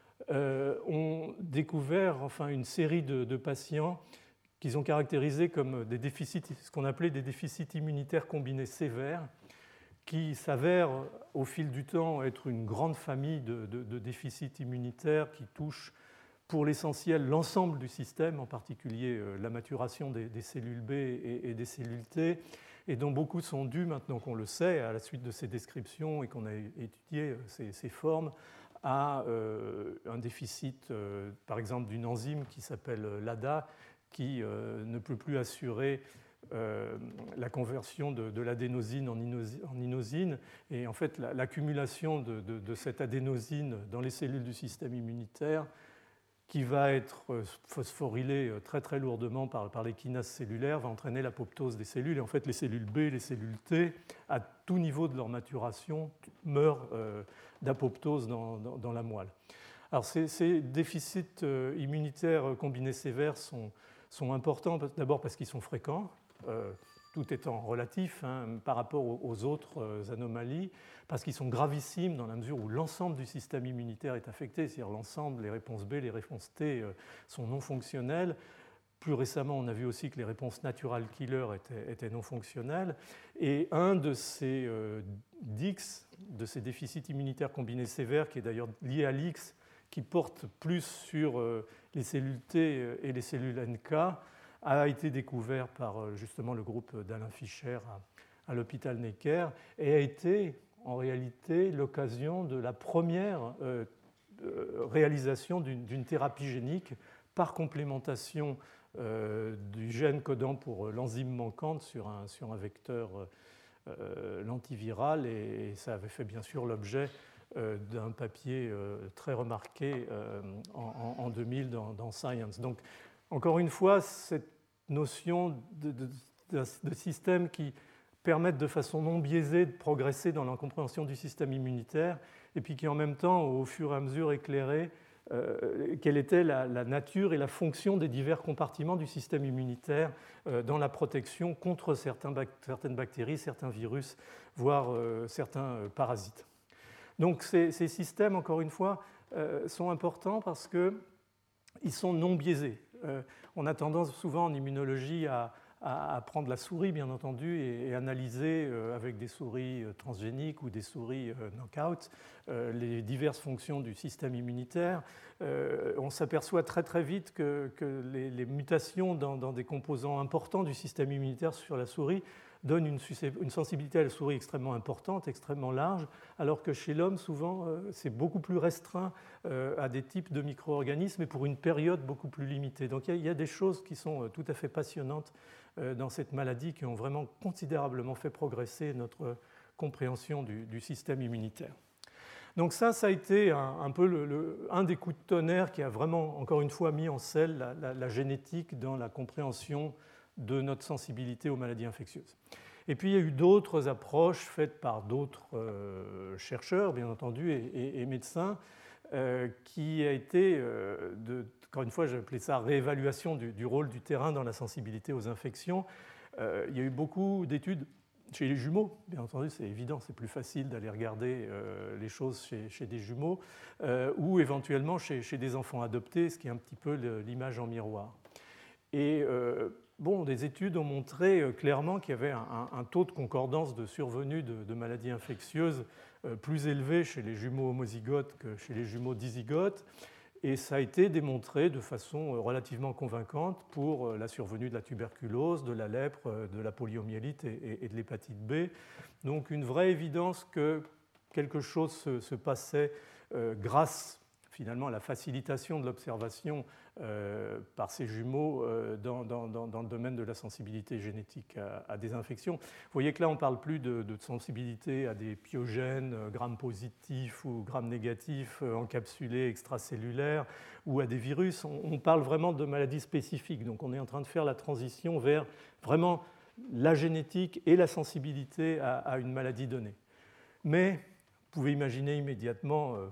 Euh, ont découvert enfin, une série de, de patients qu'ils ont caractérisés comme des déficits, ce qu'on appelait des déficits immunitaires combinés sévères, qui s'avèrent au fil du temps être une grande famille de, de, de déficits immunitaires qui touchent pour l'essentiel l'ensemble du système, en particulier la maturation des, des cellules B et, et des cellules T, et dont beaucoup sont dus, maintenant qu'on le sait, à la suite de ces descriptions et qu'on a étudié ces, ces formes, à euh, un déficit, euh, par exemple, d'une enzyme qui s'appelle l'A D A, qui euh, ne peut plus assurer euh, la conversion de, de l'adénosine en, en inosine. Et en fait, la, l'accumulation de, de, de cette adénosine dans les cellules du système immunitaire, qui va être phosphorylée très très lourdement par, par les kinases cellulaires, va entraîner l'apoptose des cellules. Et en fait, les cellules B, les cellules T, à tout niveau de leur maturation, meurent euh, d'apoptose dans, dans, dans la moelle. Alors, ces, ces déficits euh, immunitaires combinés sévères sont, sont importants, d'abord parce qu'ils sont fréquents, euh, tout étant relatif hein, par rapport aux, aux autres euh, anomalies, parce qu'ils sont gravissimes dans la mesure où l'ensemble du système immunitaire est affecté, c'est-à-dire l'ensemble, les réponses B, les réponses T euh, sont non fonctionnelles. Plus récemment, on a vu aussi que les réponses natural killer étaient, étaient non fonctionnelles. Et un de ces euh, D I X, de ces déficits immunitaires combinés sévères, qui est d'ailleurs lié à l'I X, qui porte plus sur euh, les cellules T et les cellules N K, a été découvert par euh, justement le groupe d'Alain Fischer à, à l'hôpital Necker et a été en réalité l'occasion de la première euh, réalisation d'une, d'une thérapie génique par complémentation euh, du gène codant pour l'enzyme manquante sur un, sur un vecteur euh, lentiviral, et, et ça avait fait bien sûr l'objet euh, d'un papier euh, très remarqué euh, en, en deux mille dans, dans Science. Donc, encore une fois, cette notion de, de, de, de système qui permettent de façon non biaisée de progresser dans la compréhension du système immunitaire, et puis qui en même temps, au fur et à mesure, éclairait euh, quelle était la, la nature et la fonction des divers compartiments du système immunitaire euh, dans la protection contre certains, certaines bactéries, certains virus, voire euh, certains euh, parasites. Donc ces, ces systèmes, encore une fois, euh, sont importants parce qu'ils sont non biaisés. Euh, on a tendance souvent en immunologie à à prendre la souris, bien entendu, et analyser avec des souris transgéniques ou des souris knockout les diverses fonctions du système immunitaire. On s'aperçoit très très vite que, que les, les mutations dans, dans des composants importants du système immunitaire sur la souris donne une, une sensibilité à la souris extrêmement importante, extrêmement large, alors que chez l'homme, souvent, c'est beaucoup plus restreint à des types de micro-organismes et pour une période beaucoup plus limitée. Donc il y a des choses qui sont tout à fait passionnantes dans cette maladie qui ont vraiment considérablement fait progresser notre compréhension du, du système immunitaire. Donc ça, ça a été un, un peu le, le, un des coups de tonnerre qui a vraiment, encore une fois, mis en selle la, la, la génétique dans la compréhension de notre sensibilité aux maladies infectieuses. Et puis il y a eu d'autres approches faites par d'autres euh, chercheurs, bien entendu, et, et, et médecins, euh, qui a été, euh, de, encore une fois, j'ai appelé ça réévaluation du, du rôle du terrain dans la sensibilité aux infections. Euh, il y a eu beaucoup d'études chez les jumeaux, bien entendu, c'est évident, c'est plus facile d'aller regarder euh, les choses chez, chez des jumeaux, euh, ou éventuellement chez, chez des enfants adoptés, ce qui est un petit peu l'image en miroir. Et euh, bon, des études ont montré euh, clairement qu'il y avait un, un, un taux de concordance de survenue de, de maladies infectieuses euh, plus élevé chez les jumeaux homozygotes que chez les jumeaux dizygotes. Et ça a été démontré de façon relativement convaincante pour la survenue de la tuberculose, de la lèpre, de la poliomyélite et de l'hépatite B. Donc une vraie évidence que quelque chose se passait grâce finalement à la facilitation de l'observation par ces jumeaux dans, dans, dans le domaine de la sensibilité génétique à, à des infections. Vous voyez que là, on ne parle plus de, de sensibilité à des pyogènes, gram positifs ou gram négatifs, encapsulés, extracellulaires, ou à des virus. On, on parle vraiment de maladies spécifiques. Donc on est en train de faire la transition vers vraiment la génétique et la sensibilité à, à une maladie donnée. Mais vous pouvez imaginer immédiatement euh,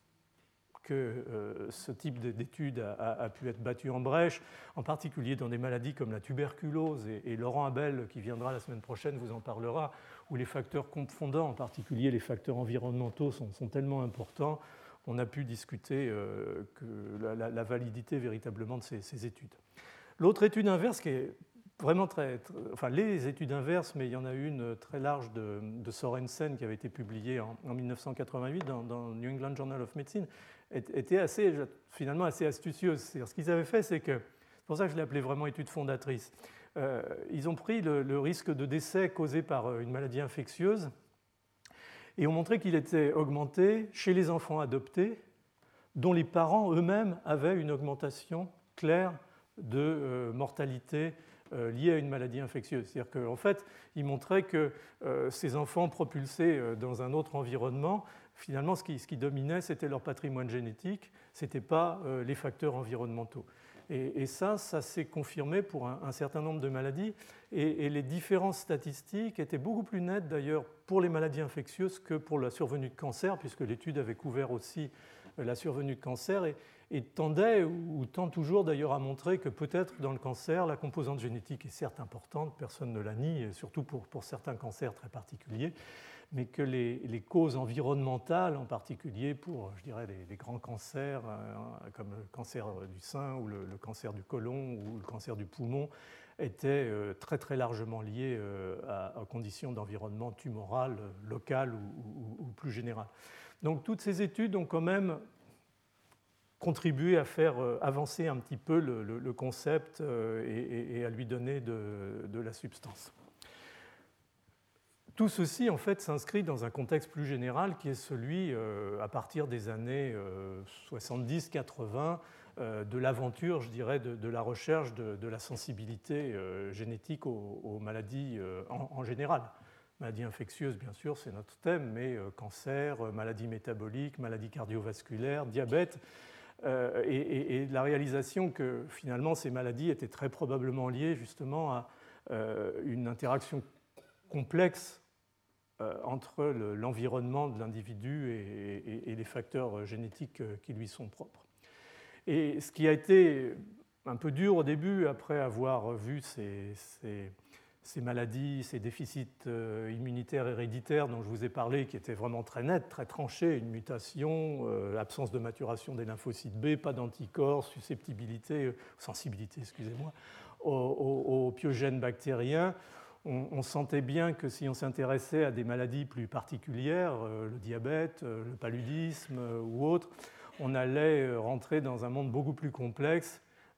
que euh, ce type d'études a, a, a pu être battu en brèche, en particulier dans des maladies comme la tuberculose, et, et Laurent Abel, qui viendra la semaine prochaine, vous en parlera, où les facteurs confondants, en particulier les facteurs environnementaux, sont, sont tellement importants, on a pu discuter euh, que la, la, la validité véritablement de ces, ces études. L'autre étude inverse qui est vraiment très, très... Enfin, les études inverses, mais il y en a une très large de, de Sorensen qui avait été publiée en, en mille neuf cent quatre-vingt-huit dans, dans New England Journal of Medicine, était assez, finalement assez astucieuse. Ce qu'ils avaient fait, c'est que, c'est pour ça que je l'ai appelée vraiment étude fondatrice, euh, ils ont pris le, le risque de décès causé par une maladie infectieuse et ont montré qu'il était augmenté chez les enfants adoptés dont les parents eux-mêmes avaient une augmentation claire de euh, mortalité euh, liée à une maladie infectieuse. C'est-à-dire qu'en fait, ils montraient que euh, ces enfants propulsés euh, dans un autre environnement, finalement, ce qui, ce qui dominait, c'était leur patrimoine génétique, ce n'était pas euh, les facteurs environnementaux. Et, et ça, ça s'est confirmé pour un, un certain nombre de maladies. Et, et les différences statistiques étaient beaucoup plus nettes, d'ailleurs, pour les maladies infectieuses que pour la survenue de cancer, puisque l'étude avait couvert aussi la survenue de cancer, et, et tendait, ou tend toujours d'ailleurs à montrer que peut-être dans le cancer, la composante génétique est certes importante, personne ne la nie, surtout pour, pour certains cancers très particuliers, mais que les, les causes environnementales, en particulier pour, je dirais, les, les grands cancers, euh, comme le cancer du sein ou le, le cancer du côlon ou le cancer du poumon, étaient euh, très très largement liées euh, à, à conditions d'environnement tumoral, local ou, ou, ou plus général. Donc toutes ces études ont quand même contribué à faire avancer un petit peu le, le, le concept et, et, et à lui donner de, de la substance. Tout ceci, en fait, s'inscrit dans un contexte plus général qui est celui, euh, à partir des années euh, soixante-dix quatre-vingts, euh, de l'aventure, je dirais, de, de la recherche de, de la sensibilité euh, génétique aux, aux maladies euh, en, en général. Maladies infectieuses, bien sûr, c'est notre thème, mais euh, cancer, euh, maladies métaboliques, maladies cardiovasculaires, diabète, euh, et, et, et la réalisation que finalement ces maladies étaient très probablement liées justement à euh, une interaction complexe euh, entre le, l'environnement de l'individu et, et, et les facteurs génétiques qui lui sont propres. Et ce qui a été un peu dur au début, après avoir vu ces, ces ces maladies, ces déficits immunitaires héréditaires dont je vous ai parlé, qui étaient vraiment très nets, très tranchés, une mutation, euh, absence de maturation des lymphocytes B, pas d'anticorps, susceptibilité, euh, sensibilité, excusez-moi, aux, aux, aux pyogènes bactériens. On, on sentait bien que si on s'intéressait à des maladies plus particulières, euh, le diabète, euh, le paludisme euh, ou autres, on allait rentrer dans un monde beaucoup plus complexe,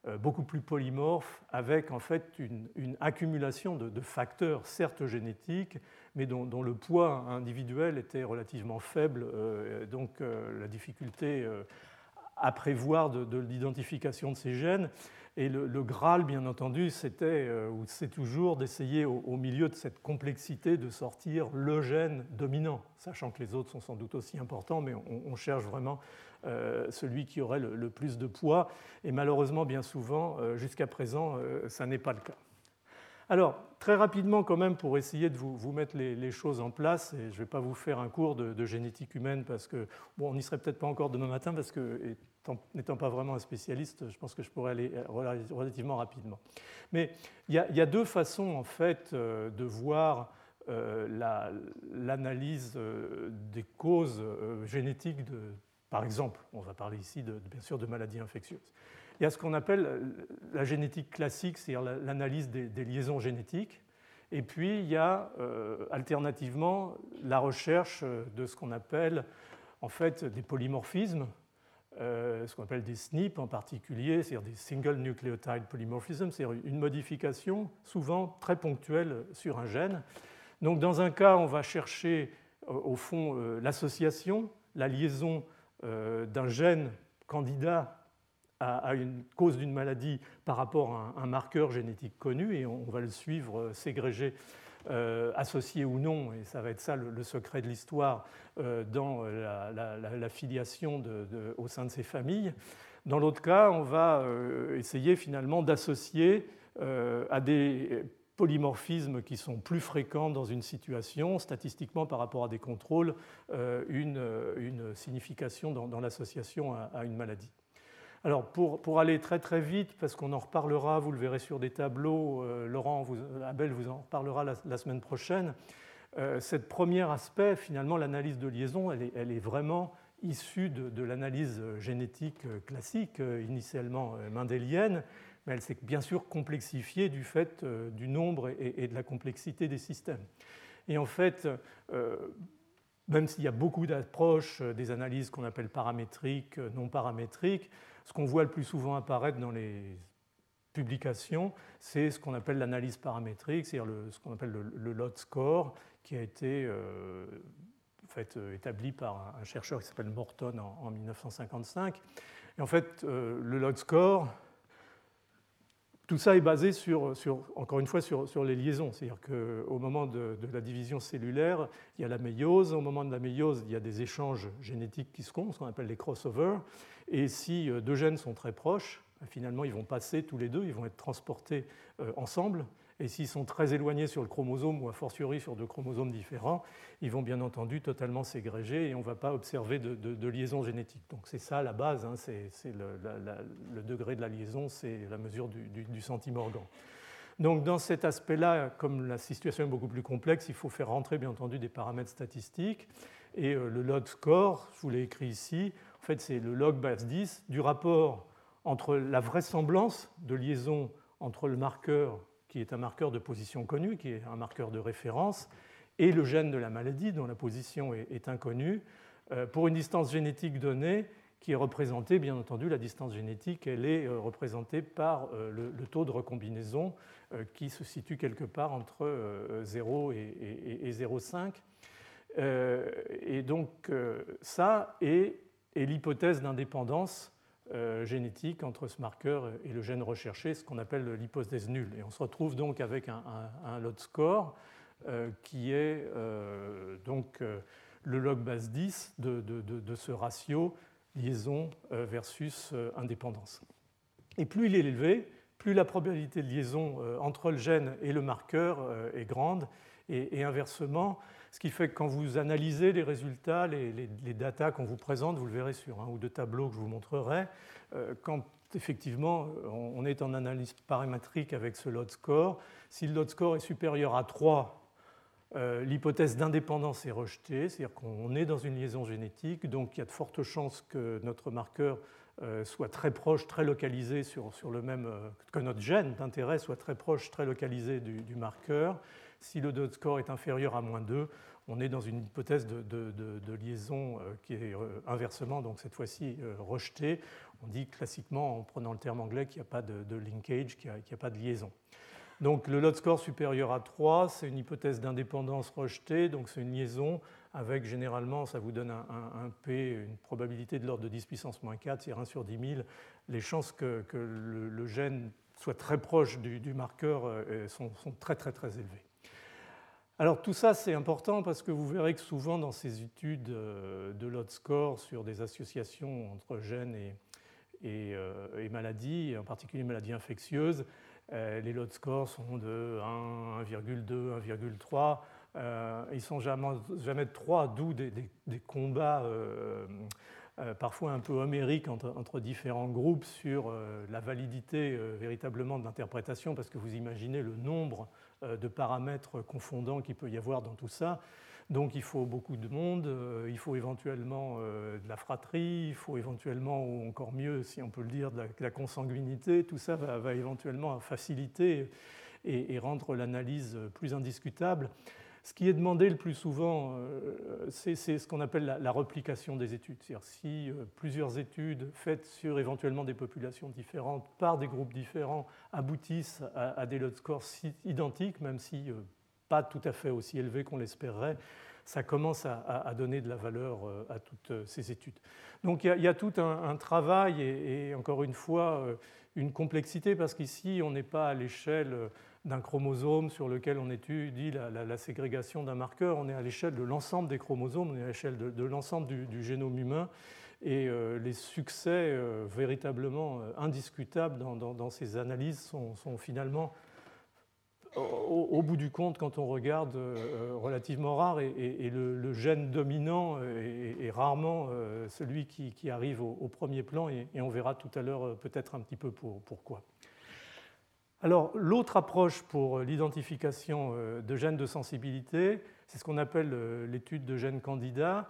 beaucoup plus polymorphe, avec en fait une, une accumulation de, de facteurs, certes génétiques, mais dont, dont le poids individuel était relativement faible. Euh, donc euh, la difficulté euh, à prévoir de, de l'identification de ces gènes. Et le, le Graal, bien entendu, c'était, euh, ou c'est toujours, d'essayer au, au milieu de cette complexité de sortir le gène dominant, sachant que les autres sont sans doute aussi importants, mais on, on cherche vraiment euh, celui qui aurait le, le plus de poids. Et malheureusement, bien souvent, euh, jusqu'à présent, euh, ça n'est pas le cas. Alors, très rapidement quand même, pour essayer de vous, vous mettre les, les choses en place, et je ne vais pas vous faire un cours de, de génétique humaine, parce que, bon, on n'y serait peut-être pas encore demain matin, parce que, n'étant pas vraiment un spécialiste, je pense que je pourrais aller relativement rapidement. Mais il y a, il y a deux façons, en fait, de voir euh, la, l'analyse des causes génétiques, de, par exemple, on va parler ici, de, bien sûr, de maladies infectieuses. Il y a ce qu'on appelle la génétique classique, c'est-à-dire l'analyse des, des liaisons génétiques. Et puis, il y a euh, alternativement la recherche de ce qu'on appelle en fait des polymorphismes, euh, ce qu'on appelle des S N P en particulier, c'est-à-dire des Single Nucleotide Polymorphism, c'est-à-dire une modification souvent très ponctuelle sur un gène. Donc, dans un cas, on va chercher au fond euh, l'association, la liaison euh, d'un gène candidat à une cause d'une maladie par rapport à un marqueur génétique connu, et on va le suivre ségrégé, euh, associé ou non, et ça va être ça le, le secret de l'histoire euh, dans la, la, la filiation de, de, au sein de ces familles. Dans l'autre cas, on va euh, essayer finalement d'associer euh, à des polymorphismes qui sont plus fréquents dans une situation, statistiquement par rapport à des contrôles, euh, une, une signification dans, dans l'association à, à une maladie. Alors, pour, pour aller très très vite, parce qu'on en reparlera, vous le verrez sur des tableaux, euh, Laurent, vous, Abel vous en reparlera la, la semaine prochaine, euh, cet premier aspect, finalement, l'analyse de liaison, elle est, elle est vraiment issue de, de l'analyse génétique classique, euh, initialement euh, mendélienne, mais elle s'est bien sûr complexifiée du fait euh, du nombre et, et de la complexité des systèmes. Et en fait, euh, même s'il y a beaucoup d'approches, des analyses qu'on appelle paramétriques, non paramétriques, ce qu'on voit le plus souvent apparaître dans les publications, c'est ce qu'on appelle l'analyse paramétrique, c'est-à-dire le, ce qu'on appelle le, le Lodz score, qui a été euh, en fait, établi par un chercheur qui s'appelle Morton en, en mille neuf cent cinquante-cinq. Et en fait, euh, le Lodz score, tout ça est basé sur, sur, encore une fois sur, sur les liaisons. C'est-à-dire qu'au moment de, de la division cellulaire, il y a la méiose. Au moment de la méiose, il y a des échanges génétiques qui se font, ce qu'on appelle les crossovers. Et si deux gènes sont très proches, finalement, ils vont passer tous les deux, ils vont être transportés ensemble. Et s'ils sont très éloignés sur le chromosome, ou a fortiori sur deux chromosomes différents, ils vont bien entendu totalement ségréger et on ne va pas observer de, de, de liaison génétique. Donc c'est ça la base, hein, c'est, c'est le, la, la, le degré de la liaison, c'est la mesure du, du, du centimorgan. Donc dans cet aspect-là, comme la situation est beaucoup plus complexe, il faut faire rentrer bien entendu des paramètres statistiques. Et euh, le Lodz score, je vous l'ai écrit ici, en fait c'est le log base dix du rapport entre la vraisemblance de liaison entre le marqueur qui est un marqueur de position connu, qui est un marqueur de référence, et le gène de la maladie, dont la position est inconnue, pour une distance génétique donnée, qui est représentée, bien entendu, la distance génétique, elle est représentée par le, le taux de recombinaison, qui se situe quelque part entre zéro et, et, et zéro virgule cinq. Et donc, ça est, est l'hypothèse d'indépendance Euh, génétique entre ce marqueur et le gène recherché, ce qu'on appelle l'hypothèse nulle. Et on se retrouve donc avec un, un, un Lodz score euh, qui est euh, donc euh, le log base dix de, de, de, de ce ratio liaison euh, versus euh, indépendance. Et plus il est élevé, plus la probabilité de liaison euh, entre le gène et le marqueur euh, est grande, et, et inversement, ce qui fait que quand vous analysez les résultats, les, les, les datas qu'on vous présente, vous le verrez sur un ou deux tableaux que je vous montrerai, euh, quand effectivement on, on est en analyse paramétrique avec ce Lodz score, si le Lodz score est supérieur à trois, euh, l'hypothèse d'indépendance est rejetée, c'est-à-dire qu'on est dans une liaison génétique, donc il y a de fortes chances que notre marqueur euh, soit très proche, très localisé sur, sur le même, euh, que notre gène d'intérêt soit très proche, très localisé du, du marqueur. Si le Lodz score est inférieur à moins deux, on est dans une hypothèse de, de, de, de liaison qui est inversement, donc cette fois-ci rejetée. On dit classiquement, en prenant le terme anglais, qu'il n'y a pas de, de linkage, qu'il n'y a, qu'il n'y a pas de liaison. Donc le load score supérieur à trois, c'est une hypothèse d'indépendance rejetée, donc c'est une liaison avec généralement, ça vous donne un, un, un P, une probabilité de l'ordre de dix puissance moins quatre, c'est-à-dire un sur dix mille. Les chances que, que le, le gène soit très proche du, du marqueur sont, sont très très très élevées. Alors tout ça c'est important parce que vous verrez que souvent dans ces études de load score sur des associations entre gènes et, et, et maladies, en particulier maladies infectieuses, les load scores sont de un, un virgule deux, un virgule trois. Euh, ils ne sont jamais, jamais de trois, d'où des, des, des combats euh, euh, parfois un peu homériques entre, entre différents groupes sur euh, la validité euh, véritablement de l'interprétation, parce que vous imaginez le nombre euh, de paramètres confondants qu'il peut y avoir dans tout ça. Donc il faut beaucoup de monde, euh, il faut éventuellement euh, de la fratrie, il faut éventuellement, ou encore mieux, si on peut le dire, de la, de la consanguinité. Tout ça va, va éventuellement faciliter et, et rendre l'analyse plus indiscutable. Ce qui est demandé le plus souvent, c'est ce qu'on appelle la, la replication des études. C'est-à-dire si plusieurs études faites sur éventuellement des populations différentes par des groupes différents aboutissent à, à des load scores identiques, même si pas tout à fait aussi élevés qu'on l'espérerait, ça commence à, à donner de la valeur à toutes ces études. Donc il y a, il y a tout un, un travail et, et encore une fois une complexité, parce qu'ici on n'est pas à l'échelle d'un chromosome sur lequel on étudie la, la, la ségrégation d'un marqueur, on est à l'échelle de l'ensemble des chromosomes, on est à l'échelle de, de l'ensemble du, du génome humain, et euh, les succès euh, véritablement euh, indiscutables dans, dans, dans ces analyses sont, sont finalement, au, au bout du compte, quand on regarde, euh, relativement rares, et, et, et le, le gène dominant est, est rarement euh, celui qui, qui arrive au, au premier plan, et, et on verra tout à l'heure euh, peut-être un petit peu pour, pourquoi. Alors, l'autre approche pour l'identification de gènes de sensibilité, c'est ce qu'on appelle l'étude de gènes candidats.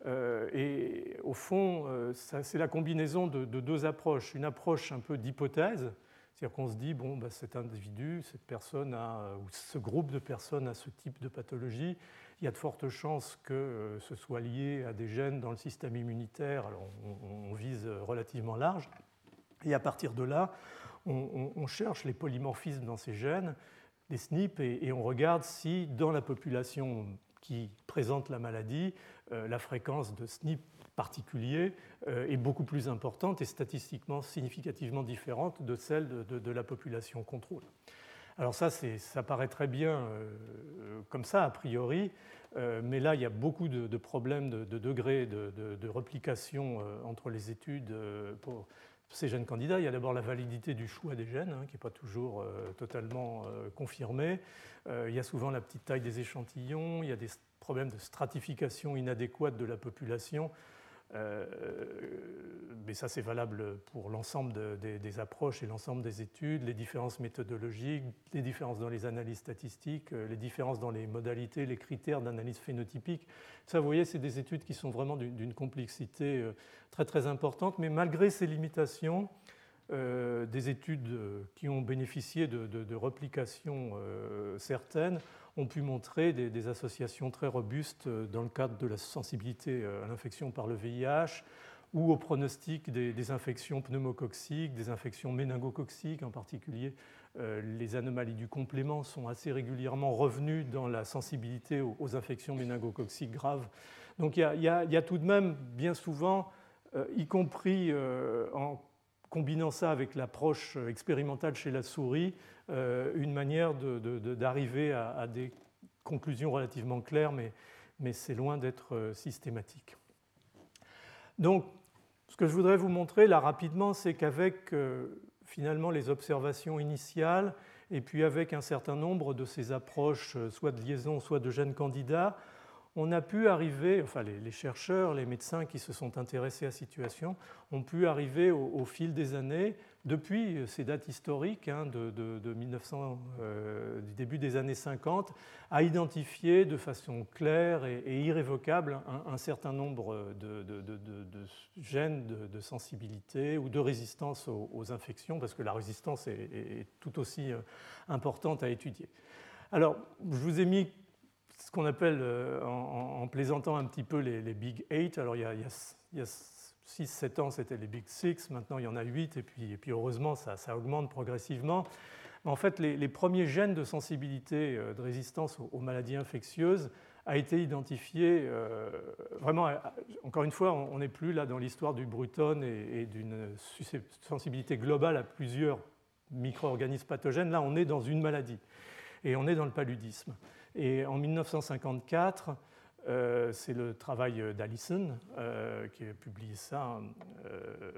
Et au fond, c'est la combinaison de deux approches. Une approche un peu d'hypothèse, c'est-à-dire qu'on se dit, bon, bah, cet individu, cette personne a, ou ce groupe de personnes a ce type de pathologie, il y a de fortes chances que ce soit lié à des gènes dans le système immunitaire. Alors, on, on vise relativement large. Et à partir de là, On, on cherche les polymorphismes dans ces gènes, les S N P, et, et on regarde si dans la population qui présente la maladie, euh, la fréquence de S N P particulier euh, est beaucoup plus importante et statistiquement significativement différente de celle de, de, de la population contrôle. Alors ça, ça paraît très bien euh, comme ça, a priori, euh, mais là, il y a beaucoup de, de problèmes de, de degré de, de, de replication euh, entre les études euh, pour ces gènes candidats. Il y a d'abord la validité du choix des gènes, hein, qui n'est pas toujours euh, totalement euh, confirmée. Euh, il y a souvent la petite taille des échantillons, il y a des problèmes de stratification inadéquate de la population. Euh, mais ça, c'est valable pour l'ensemble de, de, des approches et l'ensemble des études, les différences méthodologiques, les différences dans les analyses statistiques, les différences dans les modalités, les critères d'analyse phénotypique. Ça, vous voyez, c'est des études qui sont vraiment d'une complexité très, très importante, mais malgré ces limitations, euh, des études qui ont bénéficié de, de, de replications euh, certaines ont pu montrer des, des associations très robustes dans le cadre de la sensibilité à l'infection par le V I H ou au pronostic des, des infections pneumococciques, des infections méningococciques en particulier. Euh, les anomalies du complément sont assez régulièrement revenues dans la sensibilité aux, aux infections méningococciques graves. Donc il y a, il y a, il y a tout de même bien souvent, euh, y compris euh, en combinant ça avec l'approche expérimentale chez la souris, euh, une manière d'arriver de, de, à, à des conclusions relativement claires, mais, mais c'est loin d'être systématique. Donc, ce que je voudrais vous montrer là rapidement, c'est qu'avec euh, finalement les observations initiales, et puis avec un certain nombre de ces approches, soit de liaison, soit de gènes candidats, on a pu arriver, enfin les, les chercheurs, les médecins qui se sont intéressés à la situation, ont pu arriver au, au fil des années, depuis ces dates historiques hein, de, de, de mille neuf cents, euh, du début des années cinquante, à identifier de façon claire et, et irrévocable un, un certain nombre de, de, de, de gènes de, de sensibilité ou de résistance aux, aux infections, parce que la résistance est, est tout aussi importante à étudier. Alors, je vous ai mis ce qu'on appelle, euh, en, en plaisantant un petit peu, les, les Big Eight. Alors il y a, il y a six sept ans, c'était les Big Six, maintenant il y en a huit, et puis, et puis heureusement, ça, ça augmente progressivement. En fait, les, les premiers gènes de sensibilité, de résistance aux, aux maladies infectieuses a été identifié, euh, vraiment, encore une fois, on n'est plus là dans l'histoire du Bruton et, et d'une sensibilité globale à plusieurs micro-organismes pathogènes. Là, on est dans une maladie, et on est dans le paludisme. Et en mille neuf cent cinquante-quatre, euh, c'est le travail d'Allison euh, qui a publié ça, euh,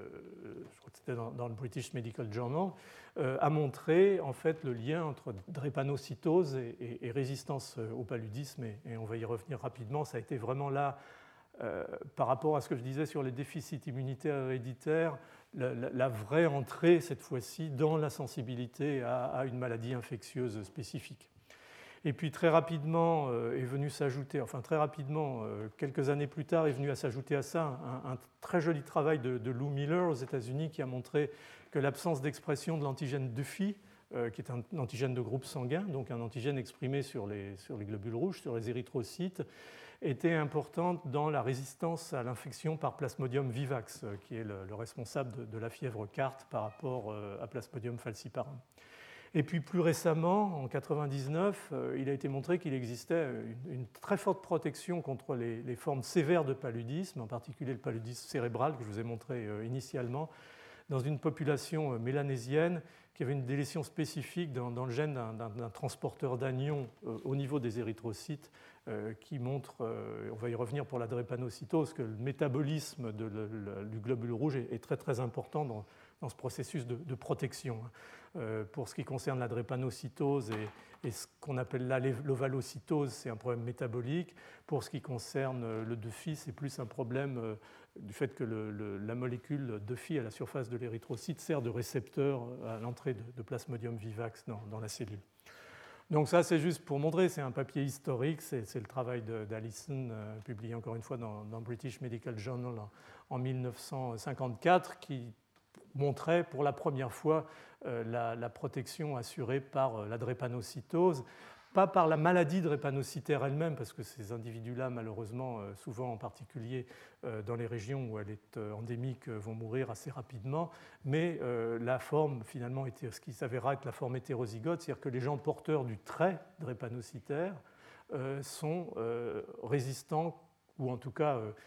je crois que c'était dans, dans le British Medical Journal, euh, a montré en fait le lien entre drépanocytose et, et, et résistance au paludisme, et, et on va y revenir rapidement. Ça a été vraiment là, euh, par rapport à ce que je disais sur les déficits immunitaires héréditaires, la, la, la vraie entrée cette fois-ci dans la sensibilité à, à une maladie infectieuse spécifique. Et puis très rapidement euh, est venu s'ajouter, enfin très rapidement, euh, quelques années plus tard, est venu à s'ajouter à ça un, un très joli travail de, de Lou Miller aux États-Unis qui a montré que l'absence d'expression de l'antigène Duffy, euh, qui est un antigène de groupe sanguin, donc un antigène exprimé sur les, sur les globules rouges, sur les érythrocytes, était importante dans la résistance à l'infection par Plasmodium vivax, euh, qui est le, le responsable de, de la fièvre carte par rapport euh, à Plasmodium falciparum. Et puis plus récemment, en mille neuf cent quatre-vingt-dix-neuf, euh, il a été montré qu'il existait une, une très forte protection contre les, les formes sévères de paludisme, en particulier le paludisme cérébral que je vous ai montré euh, initialement, dans une population euh, mélanésienne qui avait une délétion spécifique dans, dans le gène d'un, d'un, d'un transporteur d'anions euh, au niveau des érythrocytes, euh, qui montre, euh, on va y revenir pour la drépanocytose, que le métabolisme de, le, le, du globule rouge est, est très très important dans, dans ce processus de, de protection. Euh, pour ce qui concerne la drépanocytose et, et ce qu'on appelle là l'ovalocytose, c'est un problème métabolique. Pour ce qui concerne le Duffy, c'est plus un problème euh, du fait que le, le, la molécule Duffy à la surface de l'érythrocyte sert de récepteur à l'entrée de, de Plasmodium vivax dans, dans la cellule. Donc ça, c'est juste pour montrer, c'est un papier historique, c'est, c'est le travail d'Allison, euh, publié encore une fois dans, dans British Medical Journal en, en mille neuf cent cinquante-quatre, qui montrait pour la première fois euh, la, la protection assurée par euh, la drépanocytose, pas par la maladie drépanocytaire elle-même, parce que ces individus-là, malheureusement, euh, souvent en particulier euh, dans les régions où elle est euh, endémique, euh, vont mourir assez rapidement, mais euh, la forme, finalement, était, ce qui s'avéra être la forme hétérozygote, c'est-à-dire que les gens porteurs du trait drépanocytaire euh, sont euh, résistants, ou en tout cas euh,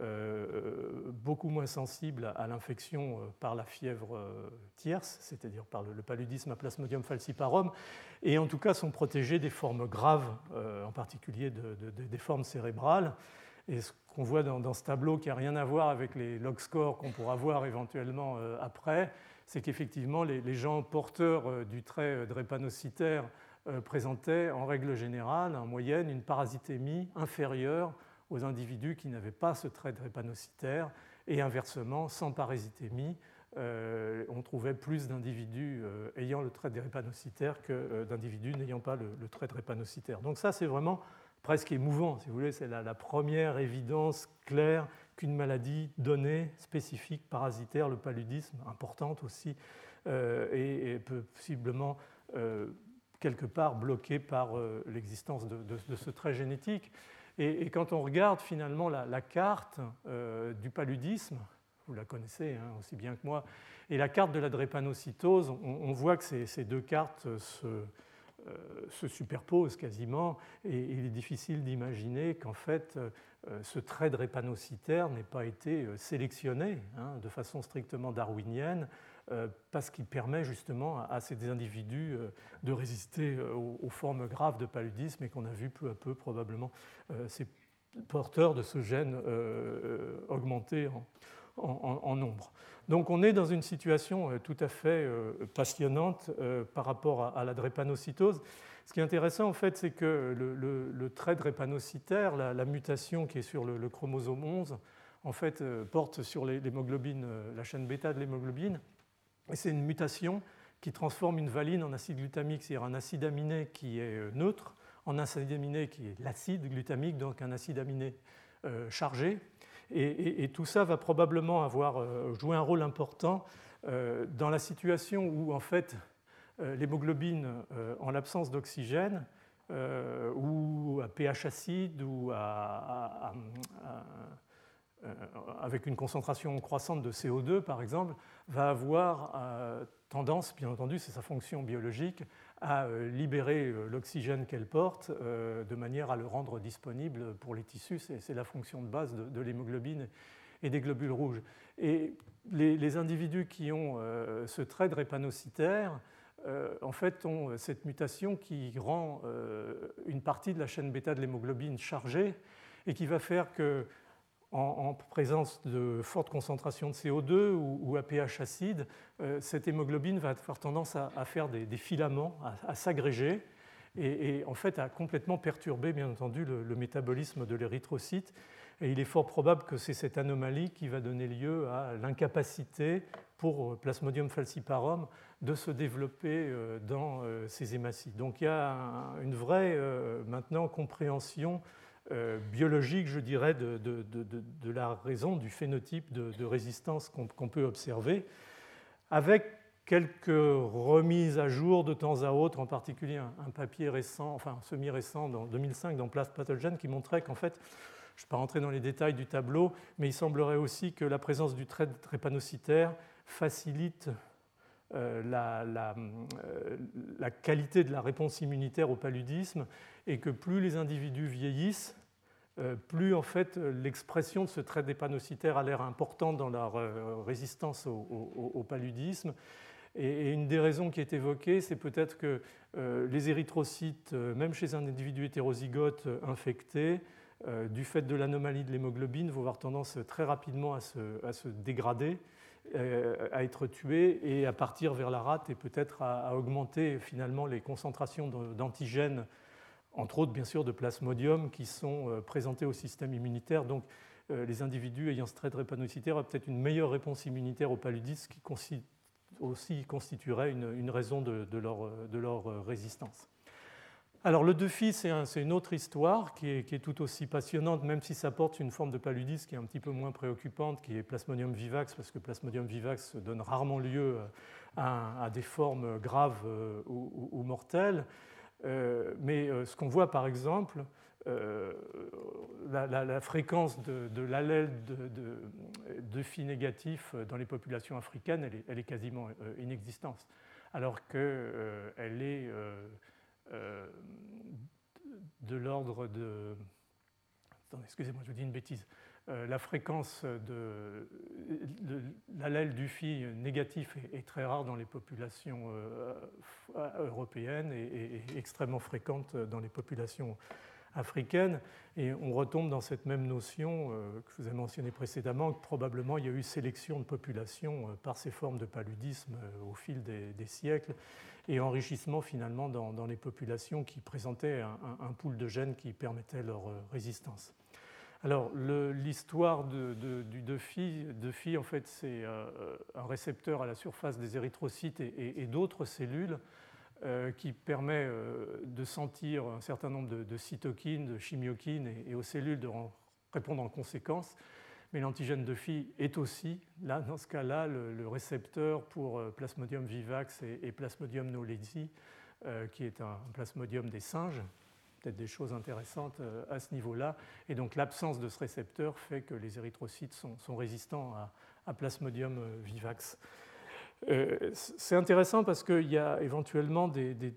Euh, beaucoup moins sensibles à l'infection par la fièvre tierce, c'est-à-dire par le paludisme à Plasmodium falciparum, et en tout cas sont protégés des formes graves, euh, en particulier de, de, de, des formes cérébrales. Et ce qu'on voit dans, dans ce tableau, qui n'a rien à voir avec les log scores qu'on pourra voir éventuellement euh, après, c'est qu'effectivement les, les gens porteurs euh, du trait drépanocytaire euh, présentaient en règle générale, en moyenne, une parasitémie inférieure aux individus qui n'avaient pas ce trait drépanocytaire, et inversement, sans parasitémie, euh, on trouvait plus d'individus euh, ayant le trait drépanocytaire que euh, d'individus n'ayant pas le, le trait drépanocytaire. Donc ça, c'est vraiment presque émouvant, si vous voulez, c'est la, la première évidence claire qu'une maladie donnée, spécifique, parasitaire, le paludisme, importante aussi, euh, et, et possiblement euh, quelque part bloquée par euh, l'existence de, de, de ce trait génétique. Et, et quand on regarde finalement la, la carte euh, du paludisme, vous la connaissez hein, aussi bien que moi, et la carte de la drépanocytose, on, on voit que ces, ces deux cartes se, euh, se superposent quasiment, et, et il est difficile d'imaginer qu'en fait euh, ce trait drépanocytaire n'ait pas été sélectionné hein, de façon strictement darwinienne, euh, parce qu'il permet justement à, à ces individus euh, de résister aux, aux formes graves de paludisme, et qu'on a vu peu à peu probablement euh, ces porteurs de ce gène euh, augmenter en, en, en nombre. Donc on est dans une situation tout à fait passionnante par rapport à la drépanocytose. Ce qui est intéressant, en fait, c'est que le, le, le trait drépanocytaire, la, la mutation qui est sur le, le chromosome onze, en fait, porte sur l'hémoglobine, la chaîne bêta de l'hémoglobine, et c'est une mutation qui transforme une valine en acide glutamique, c'est-à-dire un acide aminé qui est neutre, en un acide aminé qui est l'acide glutamique, donc un acide aminé euh, chargé. Et, et, et tout ça va probablement avoir euh, joué un rôle important euh, dans la situation où, en fait, euh, l'hémoglobine, euh, en l'absence d'oxygène, euh, ou à pH acide, ou à, à, à, à, euh, avec une concentration croissante de C O deux, par exemple, va avoir euh, tendance, bien entendu, c'est sa fonction biologique, à euh, libérer euh, l'oxygène qu'elle porte euh, de manière à le rendre disponible pour les tissus. C'est, c'est la fonction de base de, de l'hémoglobine et des globules rouges. Et les, les individus qui ont euh, ce trait drépanocytaire, euh, en fait, ont cette mutation qui rend euh, une partie de la chaîne bêta de l'hémoglobine chargée et qui va faire que en présence de fortes concentrations de C O deux ou à pH acide, cette hémoglobine va avoir tendance à faire des, des filaments, à, à s'agréger et, et en fait à complètement perturber, bien entendu, le, le métabolisme de l'érythrocyte. Et il est fort probable que c'est cette anomalie qui va donner lieu à l'incapacité pour Plasmodium falciparum de se développer dans ces hématies. Donc il y a une vraie maintenant compréhension Euh, biologique, je dirais, de, de, de, de la raison du phénotype de, de résistance qu'on, qu'on peut observer, avec quelques remises à jour de temps à autre, en particulier un, un papier récent, enfin semi-récent, en deux mille cinq, dans Blast Pathogen, qui montrait qu'en fait, je ne vais pas rentrer dans les détails du tableau, mais il semblerait aussi que la présence du trait drépanocytaire facilite Euh, la, la, euh, la qualité de la réponse immunitaire au paludisme et que plus les individus vieillissent, euh, plus en fait l'expression de ce trait drépanocytaire a l'air importante dans leur euh, résistance au, au, au paludisme. Et, et une des raisons qui est évoquée, c'est peut-être que euh, les érythrocytes, euh, même chez un individu hétérozygote euh, infecté, euh, du fait de l'anomalie de l'hémoglobine, vont avoir tendance très rapidement à se, à se dégrader, à être tués et à partir vers la rate et peut-être à, à augmenter finalement les concentrations d'antigènes, entre autres bien sûr de plasmodium, qui sont présentés au système immunitaire. Donc les individus ayant ce trait drépanocytaire ont peut-être une meilleure réponse immunitaire au paludisme, qui aussi constituerait une, une raison de, de, leur, de leur résistance. Alors le Duffy, c'est, un, c'est une autre histoire qui est, qui est tout aussi passionnante, même si ça porte une forme de paludisme qui est un petit peu moins préoccupante, qui est Plasmodium vivax, parce que Plasmodium vivax donne rarement lieu à, à des formes graves ou, ou, ou mortelles. Euh, mais ce qu'on voit par exemple, euh, la, la, la fréquence de, de l'allèle de, de, Duffy négatif dans les populations africaines, elle est, elle est quasiment inexistante, alors qu'elle euh, est... Euh, Euh, de l'ordre de... Attendez, excusez-moi, je vous dis une bêtise. Euh, la fréquence de, de l'allèle Duffy négatif est, est très rare dans les populations euh, européennes et, et, et extrêmement fréquente dans les populations africaine, et on retombe dans cette même notion euh, que je vous ai mentionnée précédemment, que probablement il y a eu sélection de population euh, par ces formes de paludisme euh, au fil des, des siècles, et enrichissement finalement dans, dans les populations qui présentaient un, un, un pool de gènes qui permettait leur euh, résistance. Alors le, l'histoire de, de, du Duffy, Duffy en fait c'est euh, un récepteur à la surface des érythrocytes et, et, et d'autres cellules Euh, qui permet euh, de sentir un certain nombre de, de cytokines, de chimiokines et, et aux cellules de répondre en conséquence. Mais l'antigène Duffy est aussi, là, dans ce cas-là, le, le récepteur pour euh, Plasmodium vivax et, et Plasmodium knowledii, euh, qui est un, un plasmodium des singes. Peut-être des choses intéressantes euh, à ce niveau-là. Et donc l'absence de ce récepteur fait que les érythrocytes sont, sont résistants à, à Plasmodium vivax. Euh, c'est intéressant parce qu'il y a éventuellement des, des,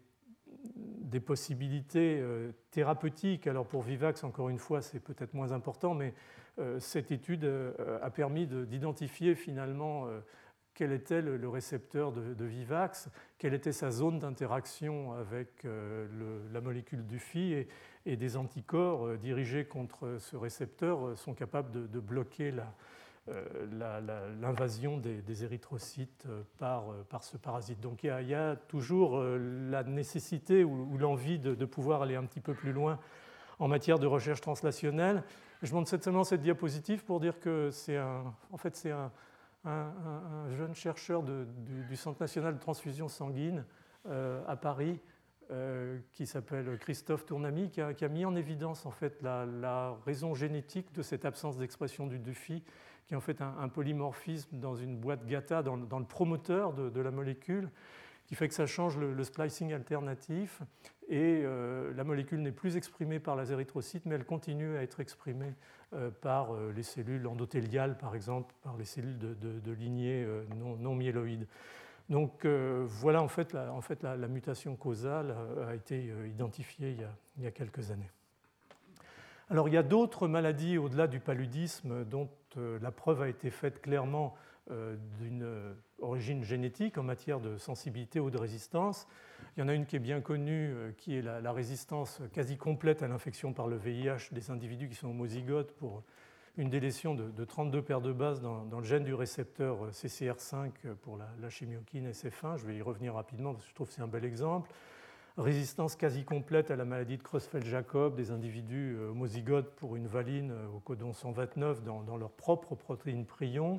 des possibilités euh, thérapeutiques. Alors pour Vivax, encore une fois, c'est peut-être moins important, mais euh, cette étude euh, a permis de, d'identifier finalement euh, quel était le, le récepteur de, de Vivax, quelle était sa zone d'interaction avec euh, le, la molécule Duffy, et, et des anticorps euh, dirigés contre ce récepteur euh, sont capables de, de bloquer la Euh, la, la, l'invasion des, des érythrocytes par, par ce parasite. Donc il y a, il y a toujours la nécessité ou, ou l'envie de, de pouvoir aller un petit peu plus loin en matière de recherche translationnelle. Je montre seulement cette diapositive pour dire que c'est un, en fait, c'est un, un, un jeune chercheur de, du, du Centre national de transfusion sanguine euh, à Paris, Euh, qui s'appelle Christophe Tournamy, qui a, qui a mis en évidence en fait, la, la raison génétique de cette absence d'expression du Duffy, qui est en fait un, un polymorphisme dans une boîte GATA, dans, dans le promoteur de, de la molécule, qui fait que ça change le, le splicing alternatif et euh, la molécule n'est plus exprimée par les érythrocytes, mais elle continue à être exprimée euh, par euh, les cellules endothéliales, par exemple, par les cellules de, de, de lignée euh, non, non myéloïde. Donc euh, voilà, en fait, la, en fait la, la mutation causale a été euh, identifiée il y, a, il y a quelques années. Alors il y a d'autres maladies au-delà du paludisme dont euh, la preuve a été faite clairement euh, d'une origine génétique en matière de sensibilité ou de résistance. Il y en a une qui est bien connue, euh, qui est la, la résistance quasi complète à l'infection par le V I H des individus qui sont homozygotes pour une délétion de, de trente-deux paires de bases dans, dans le gène du récepteur C C R cinq pour la, la chimiokine S F un. Je vais y revenir rapidement parce que je trouve que c'est un bel exemple. Résistance quasi complète à la maladie de Creutzfeldt-Jakob des individus homozygotes pour une valine au codon cent vingt-neuf dans, dans leur propre protéine prion.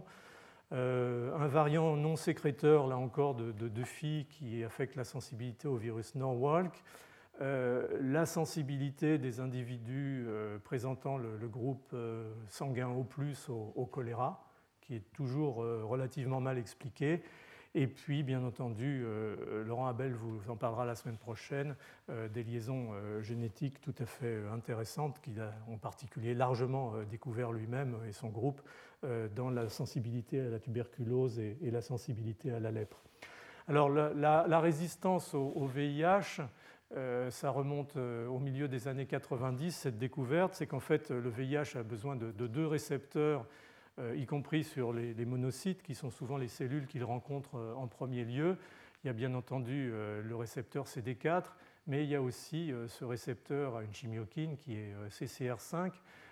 Euh, un variant non sécréteur, là encore, de, de, de Phi qui affecte la sensibilité au virus Norwalk. Euh, la sensibilité des individus euh, présentant le, le groupe euh, sanguin O plus au, au choléra, qui est toujours euh, relativement mal expliqué. Et puis, bien entendu, euh, Laurent Abel vous en parlera la semaine prochaine, euh, des liaisons euh, génétiques tout à fait intéressantes qu'il a en particulier largement euh, découvert lui-même et son groupe euh, dans la sensibilité à la tuberculose et, et la sensibilité à la lèpre. Alors, la, la, la résistance au, au V I H, euh, ça remonte euh, au milieu des années quatre-vingt-dix, cette découverte, c'est qu'en fait, le V I H a besoin de, de deux récepteurs, Euh, y compris sur les, les monocytes, qui sont souvent les cellules qu'il rencontre euh, en premier lieu. Il y a bien entendu euh, le récepteur C D quatre, mais il y a aussi euh, ce récepteur à une chimiokine qui est euh, C C R cinq,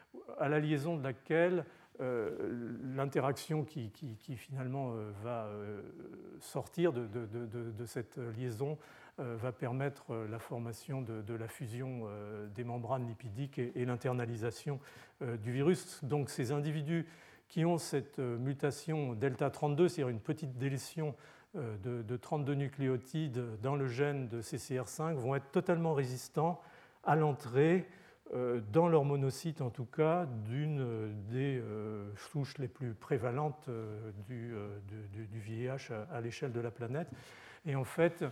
à la liaison de laquelle euh, l'interaction qui, qui, qui finalement euh, va euh, sortir de, de, de, de cette liaison euh, va permettre la formation de, de la fusion euh, des membranes lipidiques et, et l'internalisation euh, du virus. Donc ces individus qui ont cette mutation delta trente-deux, c'est-à-dire une petite délétion de, de trente-deux nucléotides dans le gène de C C R cinq, vont être totalement résistants à l'entrée, dans leur monocyte en tout cas, d'une des souches les plus prévalentes du, du, du V I H à l'échelle de la planète. Et en fait,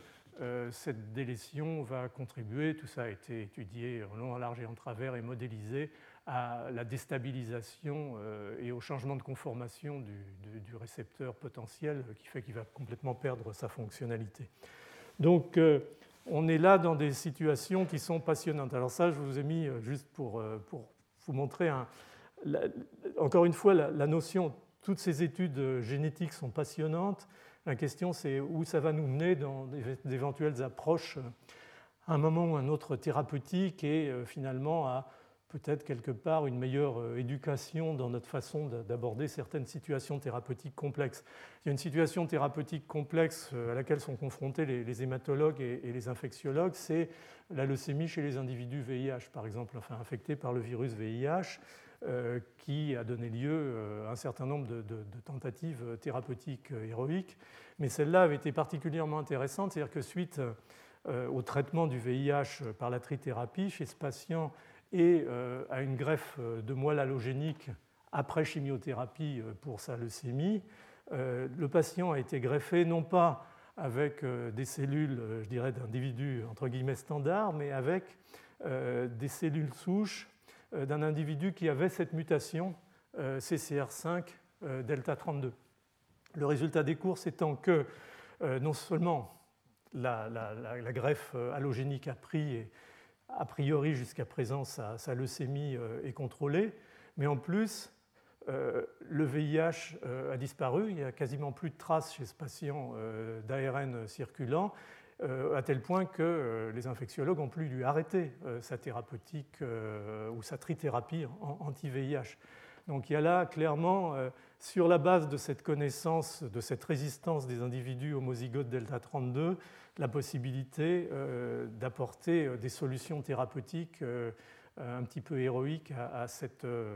cette délétion va contribuer, tout ça a été étudié en long, en large et en travers et modélisé, à la déstabilisation et au changement de conformation du, du, du récepteur potentiel qui fait qu'il va complètement perdre sa fonctionnalité. Donc, euh, on est là dans des situations qui sont passionnantes. Alors ça, je vous ai mis juste pour, pour vous montrer, un, la, encore une fois, la, la notion, toutes ces études génétiques sont passionnantes. La question, c'est où ça va nous mener dans d'éventuelles approches à un moment ou un autre thérapeutique et finalement à peut-être quelque part une meilleure éducation dans notre façon d'aborder certaines situations thérapeutiques complexes. Il y a une situation thérapeutique complexe à laquelle sont confrontés les, les hématologues et, et les infectiologues, c'est la leucémie chez les individus V I H, par exemple, enfin infectés par le virus V I H, euh, qui a donné lieu à un certain nombre de, de, de tentatives thérapeutiques héroïques. Mais celle-là avait été particulièrement intéressante, c'est-à-dire que suite euh, au traitement du V I H par la trithérapie, chez ce patient, et euh, à une greffe de moelle allogénique après chimiothérapie pour sa leucémie, euh, le patient a été greffé non pas avec euh, des cellules, je dirais, d'individus entre guillemets standards, mais avec euh, des cellules souches euh, d'un individu qui avait cette mutation euh, C C R cinq euh, delta trente-deux. Le résultat des courses étant que euh, non seulement la, la, la, la greffe allogénique a pris et a priori, jusqu'à présent, sa, sa leucémie euh, est contrôlée, mais en plus, euh, le V I H euh, a disparu. Il n'y a quasiment plus de traces chez ce patient euh, d'A R N circulant, euh, à tel point que euh, les infectiologues ont pu lui arrêter euh, sa thérapeutique euh, ou sa trithérapie anti-V I H. Donc il y a là clairement, euh, sur la base de cette connaissance, de cette résistance des individus homozygotes delta trente-deux, la possibilité euh, d'apporter des solutions thérapeutiques euh, un petit peu héroïques à, à cette euh,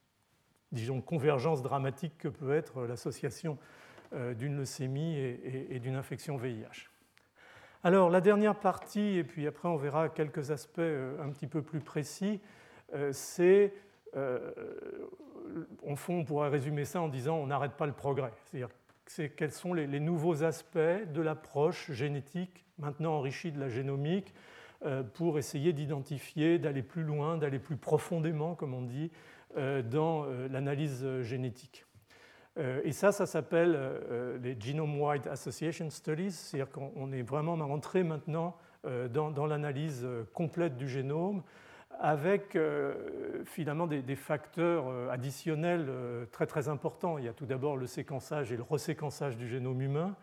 disons, convergence dramatique que peut être l'association euh, d'une leucémie et, et, et d'une infection V I H. Alors la dernière partie, et puis après on verra quelques aspects euh, un petit peu plus précis, euh, c'est Euh, en fond, on pourrait résumer ça en disant on n'arrête pas le progrès. C'est-à-dire c'est quels sont les, les nouveaux aspects de l'approche génétique, maintenant enrichie de la génomique, euh, pour essayer d'identifier, d'aller plus loin, d'aller plus profondément, comme on dit, euh, dans euh, l'analyse génétique. Euh, et ça, ça s'appelle euh, les Genome-Wide Association Studies, c'est-à-dire qu'on est vraiment rentré maintenant euh, dans, dans l'analyse complète du génome, avec euh, finalement des, des facteurs additionnels euh, très très importants. Il y a tout d'abord le séquençage et le reséquençage du génome humain.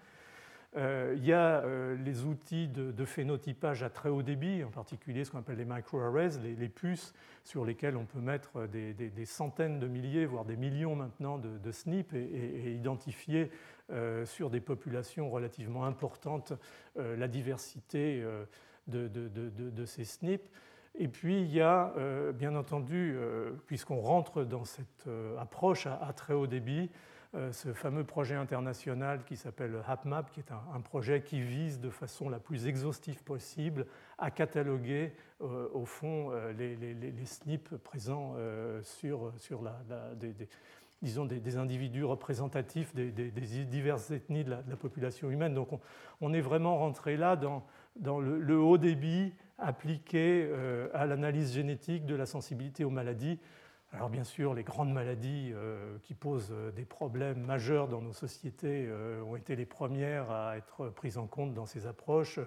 Euh, il y a euh, les outils de, de phénotypage à très haut débit, en particulier ce qu'on appelle les microarrays, les, les puces sur lesquelles on peut mettre des, des, des centaines de milliers, voire des millions maintenant de, de S N P et, et, et identifier euh, sur des populations relativement importantes euh, la diversité euh, de, de, de, de ces S N P. Et puis il y a, euh, bien entendu, euh, puisqu'on rentre dans cette euh, approche à, à très haut débit, euh, ce fameux projet international qui s'appelle HapMap, qui est un, un projet qui vise de façon la plus exhaustive possible à cataloguer, euh, au fond, euh, les, les, les S N P présents euh, sur, sur la, la, des, des, disons des, des individus représentatifs des, des, des diverses ethnies de la, de la population humaine. Donc on, on est vraiment rentré là dans, dans le, le haut débit appliqué euh, à l'analyse génétique de la sensibilité aux maladies. Alors bien sûr, les grandes maladies euh, qui posent des problèmes majeurs dans nos sociétés euh, ont été les premières à être prises en compte dans ces approches.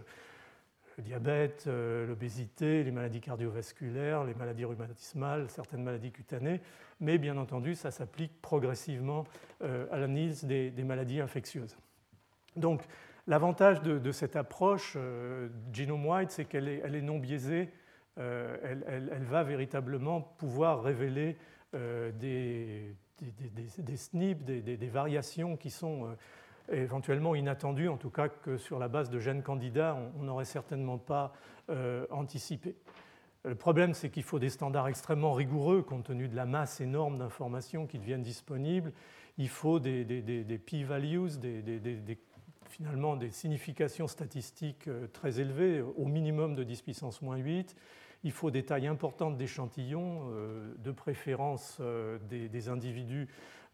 Le diabète, euh, l'obésité, les maladies cardiovasculaires, les maladies rhumatismales, certaines maladies cutanées, mais bien entendu, ça s'applique progressivement euh, à l'analyse des, des maladies infectieuses. Donc, l'avantage de, de cette approche euh, genome-wide, c'est qu'elle est, elle est non biaisée. Euh, elle, elle, elle va véritablement pouvoir révéler euh, des, des, des, des S N P, des, des, des variations qui sont euh, éventuellement inattendues, en tout cas que sur la base de gènes candidats, on n'aurait certainement pas euh, anticipé. Le problème, c'est qu'il faut des standards extrêmement rigoureux compte tenu de la masse énorme d'informations qui deviennent disponibles. Il faut des, des, des, des p-values, des, des, des, des finalement des significations statistiques très élevées, au minimum de dix puissance moins huit. Il faut des tailles importantes d'échantillons, euh, de préférence euh, des, des individus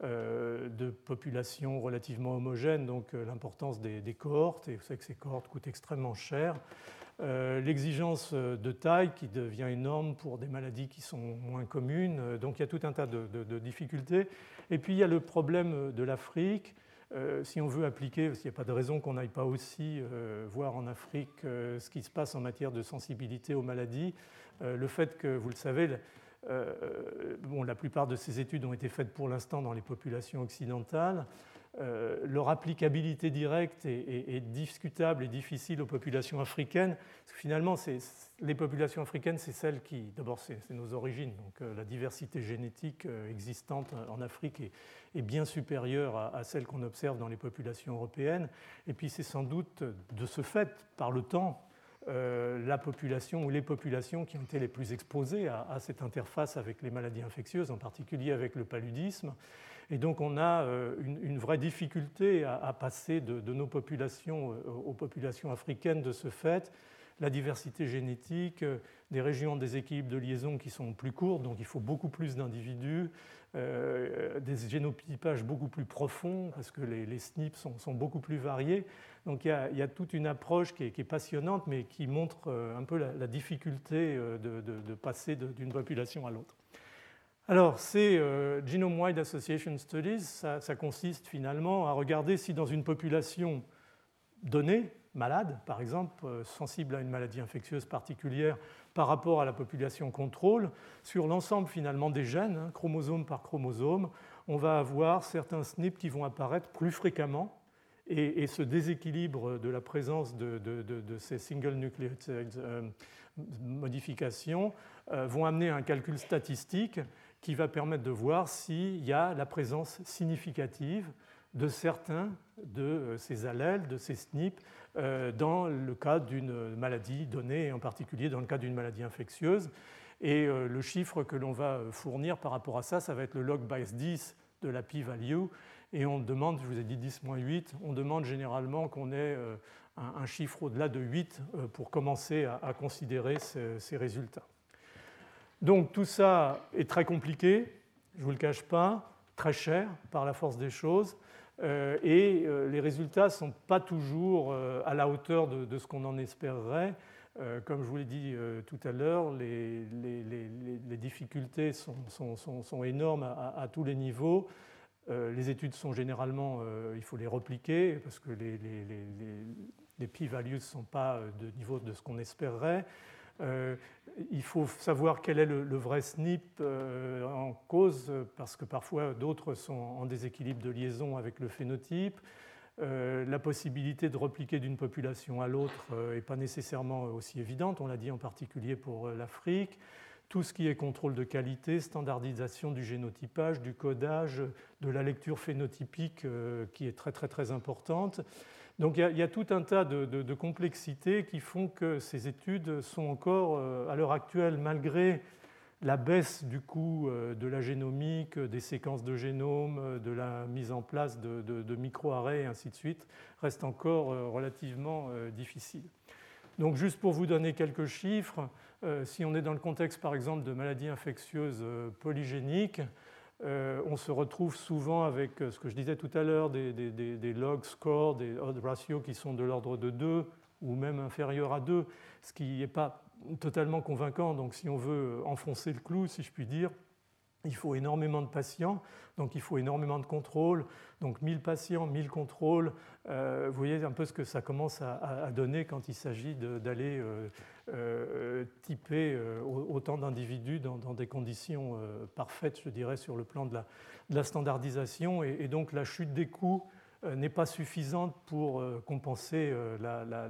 euh, de populations relativement homogènes, donc euh, l'importance des, des cohortes, et vous savez que ces cohortes coûtent extrêmement cher. Euh, l'exigence de taille qui devient énorme pour des maladies qui sont moins communes, donc il y a tout un tas de, de, de difficultés. Et puis il y a le problème de l'Afrique. Euh, si on veut appliquer, parce qu'il n'y a pas de raison qu'on n'aille pas aussi euh, voir en Afrique euh, ce qui se passe en matière de sensibilité aux maladies, euh, le fait que, vous le savez, euh, bon, la plupart de ces études ont été faites pour l'instant dans les populations occidentales, euh, leur applicabilité directe est, est, est discutable et difficile aux populations africaines, parce que finalement, c'est, les populations africaines, c'est celles qui, d'abord, c'est, c'est nos origines, donc euh, la diversité génétique euh, existante en Afrique est, est bien supérieure à, à celle qu'on observe dans les populations européennes, et puis c'est sans doute de ce fait, par le temps, euh, la population ou les populations qui ont été les plus exposées à, à cette interface avec les maladies infectieuses, en particulier avec le paludisme. Et donc on a une, une vraie difficulté à, à passer de, de nos populations aux populations africaines de ce fait. La diversité génétique, des régions de déséquilibre de liaison qui sont plus courtes, donc il faut beaucoup plus d'individus, euh, des génotypages beaucoup plus profonds parce que les, les S N P sont, sont beaucoup plus variés. Donc il y a, il y a toute une approche qui est, qui est passionnante mais qui montre un peu la, la difficulté de, de, de passer de, d'une population à l'autre. Alors, ces euh, Genome-Wide Association Studies, ça, ça consiste finalement à regarder si dans une population donnée, malade, par exemple, euh, sensible à une maladie infectieuse particulière par rapport à la population contrôle, sur l'ensemble finalement des gènes, hein, chromosome par chromosome, on va avoir certains S N P qui vont apparaître plus fréquemment et, et ce déséquilibre de la présence de, de, de, de ces single nucleotide euh, modifications euh, vont amener à un calcul statistique qui va permettre de voir s'il y a la présence significative de certains de ces allèles, de ces S N P, euh, dans le cas d'une maladie donnée, et en particulier dans le cas d'une maladie infectieuse. Et euh, le chiffre que l'on va fournir par rapport à ça, ça va être le log base dix de la p-value. Et on demande, je vous ai dit dix moins huit, on demande généralement qu'on ait euh, un, un chiffre au-delà de huit euh, pour commencer à, à considérer ces, ces résultats. Donc tout ça est très compliqué, je ne vous le cache pas, très cher par la force des choses. euh, et euh, les résultats ne sont pas toujours euh, à la hauteur de, de ce qu'on en espérerait. Euh, comme je vous l'ai dit euh, tout à l'heure, les, les, les, les difficultés sont, sont, sont, sont énormes à, à, tous les niveaux. Euh, les études sont généralement, euh, il faut les repliquer parce que les, les, les, les p-values ne sont pas de niveau de ce qu'on espérerait. Euh, il faut savoir quel est le, le vrai S N P euh, en cause, parce que parfois d'autres sont en déséquilibre de liaison avec le phénotype. Euh, la possibilité de repliquer d'une population à l'autre n'est euh, pas nécessairement aussi évidente, on l'a dit en particulier pour l'Afrique. Tout ce qui est contrôle de qualité, standardisation du génotypage, du codage, de la lecture phénotypique euh, qui est très très très importante. Donc il y a, il y a tout un tas de, de, de complexités qui font que ces études sont encore, euh, à l'heure actuelle, malgré la baisse du coût de la génomique, des séquences de génome, de la mise en place de, de, de micro-arrays et ainsi de suite, reste encore relativement difficile. Donc juste pour vous donner quelques chiffres, euh, si on est dans le contexte par exemple de maladies infectieuses polygéniques, euh, on se retrouve souvent avec ce que je disais tout à l'heure, des, des, des log scores, des odd ratios qui sont de l'ordre de deux ou même inférieurs à deux, ce qui n'est pas totalement convaincant. Donc si on veut enfoncer le clou, si je puis dire, il faut énormément de patients, donc il faut énormément de contrôles. Donc mille patients, mille contrôles, euh, vous voyez un peu ce que ça commence à, à donner quand il s'agit d'aller euh, euh, typer euh, autant d'individus dans, dans des conditions euh, parfaites, je dirais, sur le plan de la, de la standardisation. Et, et donc la chute des coûts euh, n'est pas suffisante pour euh, compenser euh,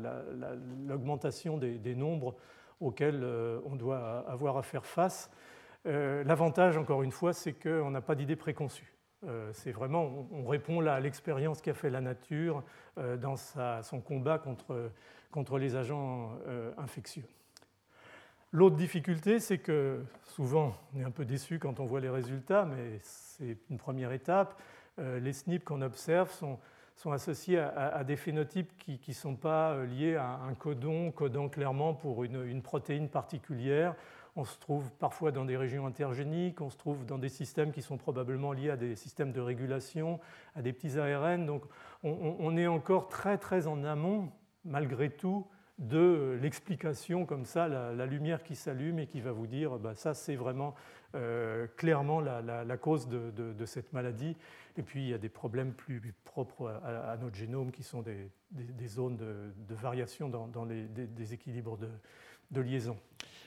l'augmentation la, la, la, des, des nombres auxquels euh, on doit avoir à faire face. Euh, L'avantage, encore une fois, c'est qu'on n'a pas d'idée préconçue. Euh, c'est vraiment, on, on répond là à l'expérience qu'a fait la nature euh, dans sa, son combat contre, contre les agents euh, infectieux. L'autre difficulté, c'est que souvent, on est un peu déçu quand on voit les résultats, mais c'est une première étape. Euh, les S N P qu'on observe sont, sont associés à, à des phénotypes qui ne sont pas liés à un codon, codant clairement pour une, une protéine particulière. On se trouve parfois dans des régions intergéniques, on se trouve dans des systèmes qui sont probablement liés à des systèmes de régulation, à des petits A R N. Donc on, on est encore très très en amont, malgré tout, de l'explication comme ça, la, la lumière qui s'allume et qui va vous dire bah, ça c'est vraiment euh, clairement la, la, la cause de, de, de cette maladie. Et puis il y a des problèmes plus propres à, à notre génome qui sont des, des, des zones de, de variation dans, dans les des, des équilibres de, de liaison.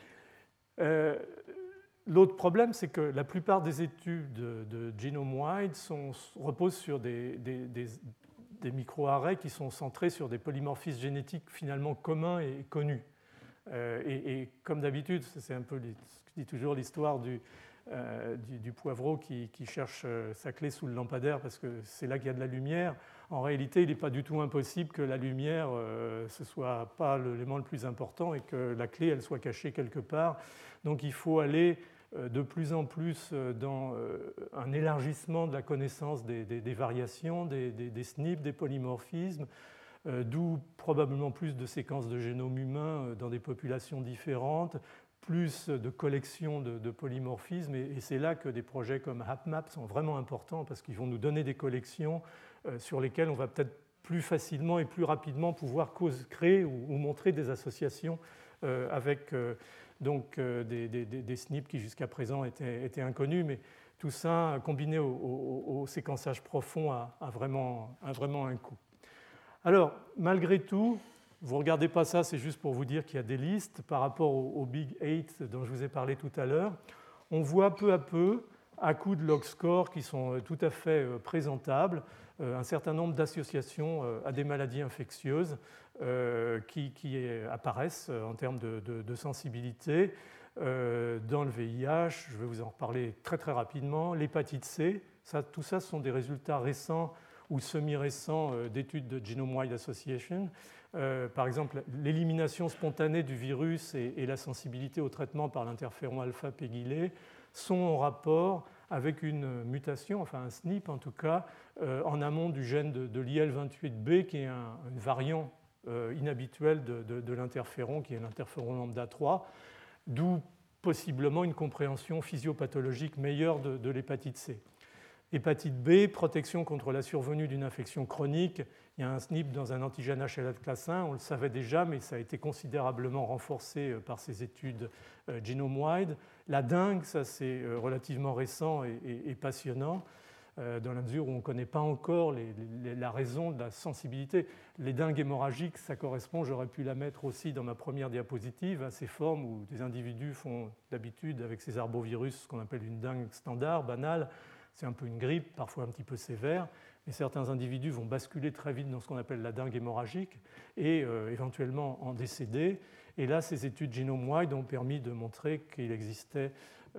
Euh, L'autre problème, c'est que la plupart des études de, de genome-wide reposent sur des, des, des, des micro-arrays qui sont centrés sur des polymorphismes génétiques finalement communs et connus. Euh, et, et comme d'habitude, c'est un peu, je dis toujours l'histoire du, euh, du, du poivreau qui, qui cherche sa clé sous le lampadaire parce que c'est là qu'il y a de la lumière. En réalité, il n'est pas du tout impossible que la lumière, euh, ce ne soit pas l'élément le plus important et que la clé, elle soit cachée quelque part. Donc il faut aller euh, de plus en plus dans euh, un élargissement de la connaissance des, des, des variations, des, des, des S N P, des polymorphismes, euh, d'où probablement plus de séquences de génome humain dans des populations différentes, plus de collections de, de polymorphismes. Et, et c'est là que des projets comme HapMap sont vraiment importants parce qu'ils vont nous donner des collections euh, sur lesquelles on va peut-être plus facilement et plus rapidement pouvoir cause, créer ou, ou montrer des associations euh, avec euh, donc, euh, des, des, des S N P qui jusqu'à présent étaient, étaient inconnus. Mais tout ça, combiné au, au, au séquençage profond, a, a, vraiment, a vraiment un coût. Alors, malgré tout, vous ne regardez pas ça, c'est juste pour vous dire qu'il y a des listes par rapport au, au Big Eight dont je vous ai parlé tout à l'heure. On voit peu à peu, à coup de log scores qui sont tout à fait présentables, un certain nombre d'associations à des maladies infectieuses qui, qui apparaissent en termes de, de, de sensibilité. Dans le V I H, je vais vous en reparler très très rapidement, l'hépatite C, ça, tout ça ce sont des résultats récents ou semi-récents d'études de Genome-Wide Association. Euh, par exemple, l'élimination spontanée du virus et, et la sensibilité au traitement par l'interféron alpha-pégylé sont en rapport avec une mutation, enfin un S N P en tout cas, euh, en amont du gène de, de l'I L vingt-huit B, qui est un, un variant euh, inhabituel de, de, de l'interféron, qui est l'interféron lambda trois, d'où possiblement une compréhension physiopathologique meilleure de, de l'hépatite C. Hépatite B, protection contre la survenue d'une infection chronique. Il y a un S N P dans un antigène H L A de classe un, on le savait déjà, mais ça a été considérablement renforcé par ces études genome-wide. La dengue, ça c'est relativement récent et, et, et passionnant, dans la mesure où on ne connaît pas encore les, les, la raison de la sensibilité. Les dengues hémorragiques, ça correspond, j'aurais pu la mettre aussi dans ma première diapositive, à ces formes où des individus font d'habitude avec ces arbovirus ce qu'on appelle une dengue standard, banale. C'est un peu une grippe, parfois un petit peu sévère, mais certains individus vont basculer très vite dans ce qu'on appelle la dengue hémorragique et euh, éventuellement en décéder. Et là, ces études genome-wide ont permis de montrer qu'il existait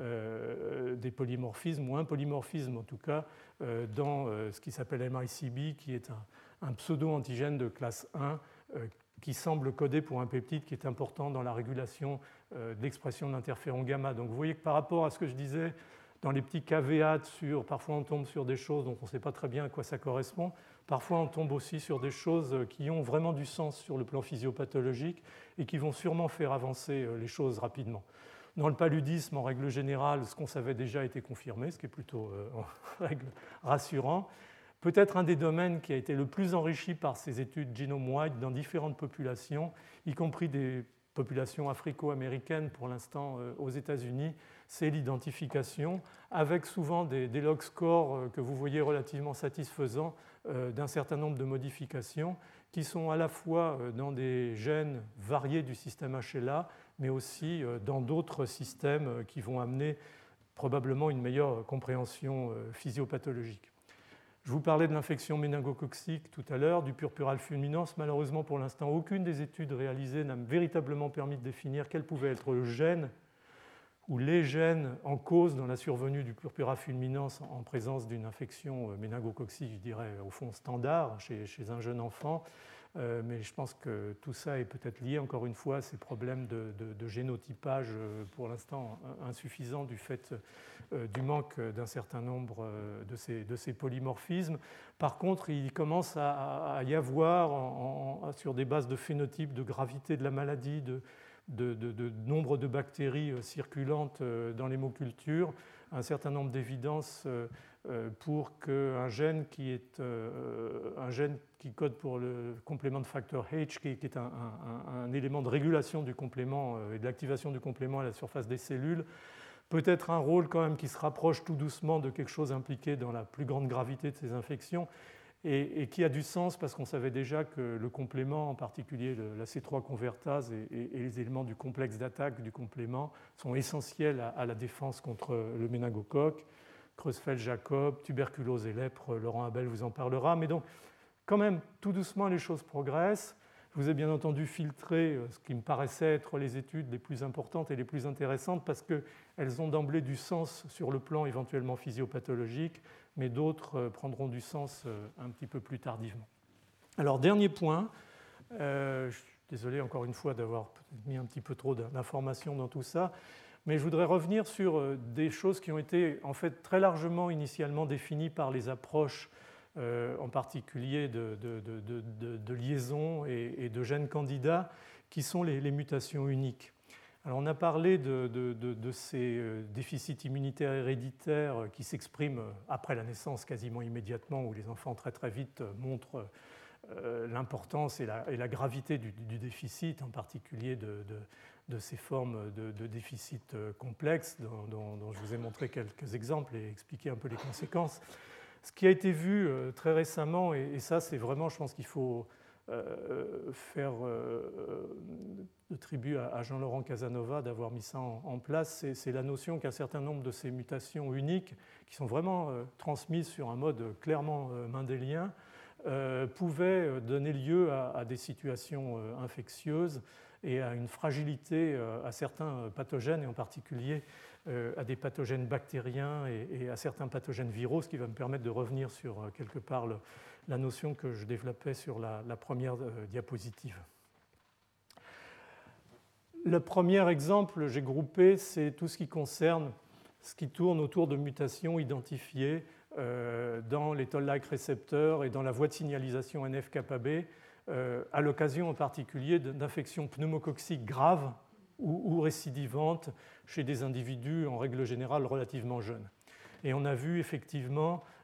euh, des polymorphismes, ou un polymorphisme en tout cas, euh, dans euh, ce qui s'appelle M I C B, qui est un, un pseudo-antigène de classe un euh, qui semble coder pour un peptide qui est important dans la régulation euh, de l'expression de l'interféron gamma. Donc vous voyez que par rapport à ce que je disais, dans les petits caveats sur, parfois on tombe sur des choses dont on ne sait pas très bien à quoi ça correspond, parfois on tombe aussi sur des choses qui ont vraiment du sens sur le plan physiopathologique et qui vont sûrement faire avancer les choses rapidement. Dans le paludisme, en règle générale, ce qu'on savait déjà a été confirmé, ce qui est plutôt euh, en règle rassurant. Peut-être un des domaines qui a été le plus enrichi par ces études genome-wide dans différentes populations, y compris des populations africo-américaines pour l'instant euh, aux États-Unis, c'est l'identification, avec souvent des, des log scores euh, que vous voyez relativement satisfaisants euh, d'un certain nombre de modifications qui sont à la fois euh, dans des gènes variés du système H L A, mais aussi euh, dans d'autres systèmes euh, qui vont amener probablement une meilleure compréhension euh, physiopathologique. Je vous parlais de l'infection méningococcique tout à l'heure, du purpural fulminans. Malheureusement, pour l'instant, aucune des études réalisées n'a véritablement permis de définir quel pouvait être le gène ou les gènes en cause dans la survenue du purpura fulminans en présence d'une infection méningococcique, je dirais, au fond standard chez, chez un jeune enfant. Euh, mais je pense que tout ça est peut-être lié, encore une fois, à ces problèmes de, de, de génotypage pour l'instant insuffisants du fait euh, du manque d'un certain nombre de ces, de ces polymorphismes. Par contre, il commence à, à y avoir, en, en, sur des bases de phénotypes, de gravité de la maladie, de, de, de, de nombre de bactéries circulantes dans l'hémoculture, un certain nombre d'évidences pour qu'un gène qui est un gène qui code pour le complément de facteur H, qui est un, un, un élément de régulation du complément et de l'activation du complément à la surface des cellules, peut-être un rôle quand même qui se rapproche tout doucement de quelque chose impliqué dans la plus grande gravité de ces infections et, et qui a du sens parce qu'on savait déjà que le complément, en particulier le, la C trois convertase et, et, et les éléments du complexe d'attaque du complément sont essentiels à, à la défense contre le méningocoque. Creutzfeldt-Jakob, tuberculose et lèpre, Laurent Abel vous en parlera. Mais donc, quand même, tout doucement, les choses progressent. Je vous ai bien entendu filtré ce qui me paraissait être les études les plus importantes et les plus intéressantes parce qu'elles ont d'emblée du sens sur le plan éventuellement physiopathologique, mais d'autres prendront du sens un petit peu plus tardivement. Alors, dernier point, euh, je suis désolé encore une fois d'avoir mis un petit peu trop d'informations dans tout ça, mais je voudrais revenir sur des choses qui ont été en fait très largement initialement définies par les approches Euh, en particulier de, de, de, de, de liaisons et, et de gènes candidats, qui sont les, les mutations uniques. Alors on a parlé de, de, de, de ces déficits immunitaires héréditaires qui s'expriment après la naissance quasiment immédiatement, où les enfants très très vite montrent euh, l'importance et la, et la gravité du, du déficit, en particulier de, de, de ces formes de, de déficit complexes, dont, dont, dont je vous ai montré quelques exemples et expliqué un peu les conséquences. Ce qui a été vu très récemment, et ça c'est vraiment, je pense qu'il faut faire le tribut à Jean-Laurent Casanova d'avoir mis ça en place, c'est la notion qu'un certain nombre de ces mutations uniques, qui sont vraiment transmises sur un mode clairement mendélien, pouvaient donner lieu à des situations infectieuses et à une fragilité à certains pathogènes, et en particulier à des pathogènes bactériens et à certains pathogènes viraux, ce qui va me permettre de revenir sur quelque part le, la notion que je développais sur la, la première diapositive. Le premier exemple, j'ai groupé, c'est tout ce qui concerne ce qui tourne autour de mutations identifiées dans les toll-like récepteurs et dans la voie de signalisation N F kappa B, à l'occasion en particulier d'infections pneumococciques graves ou récidivantes chez des individus en règle générale relativement jeunes. Et on a vu effectivement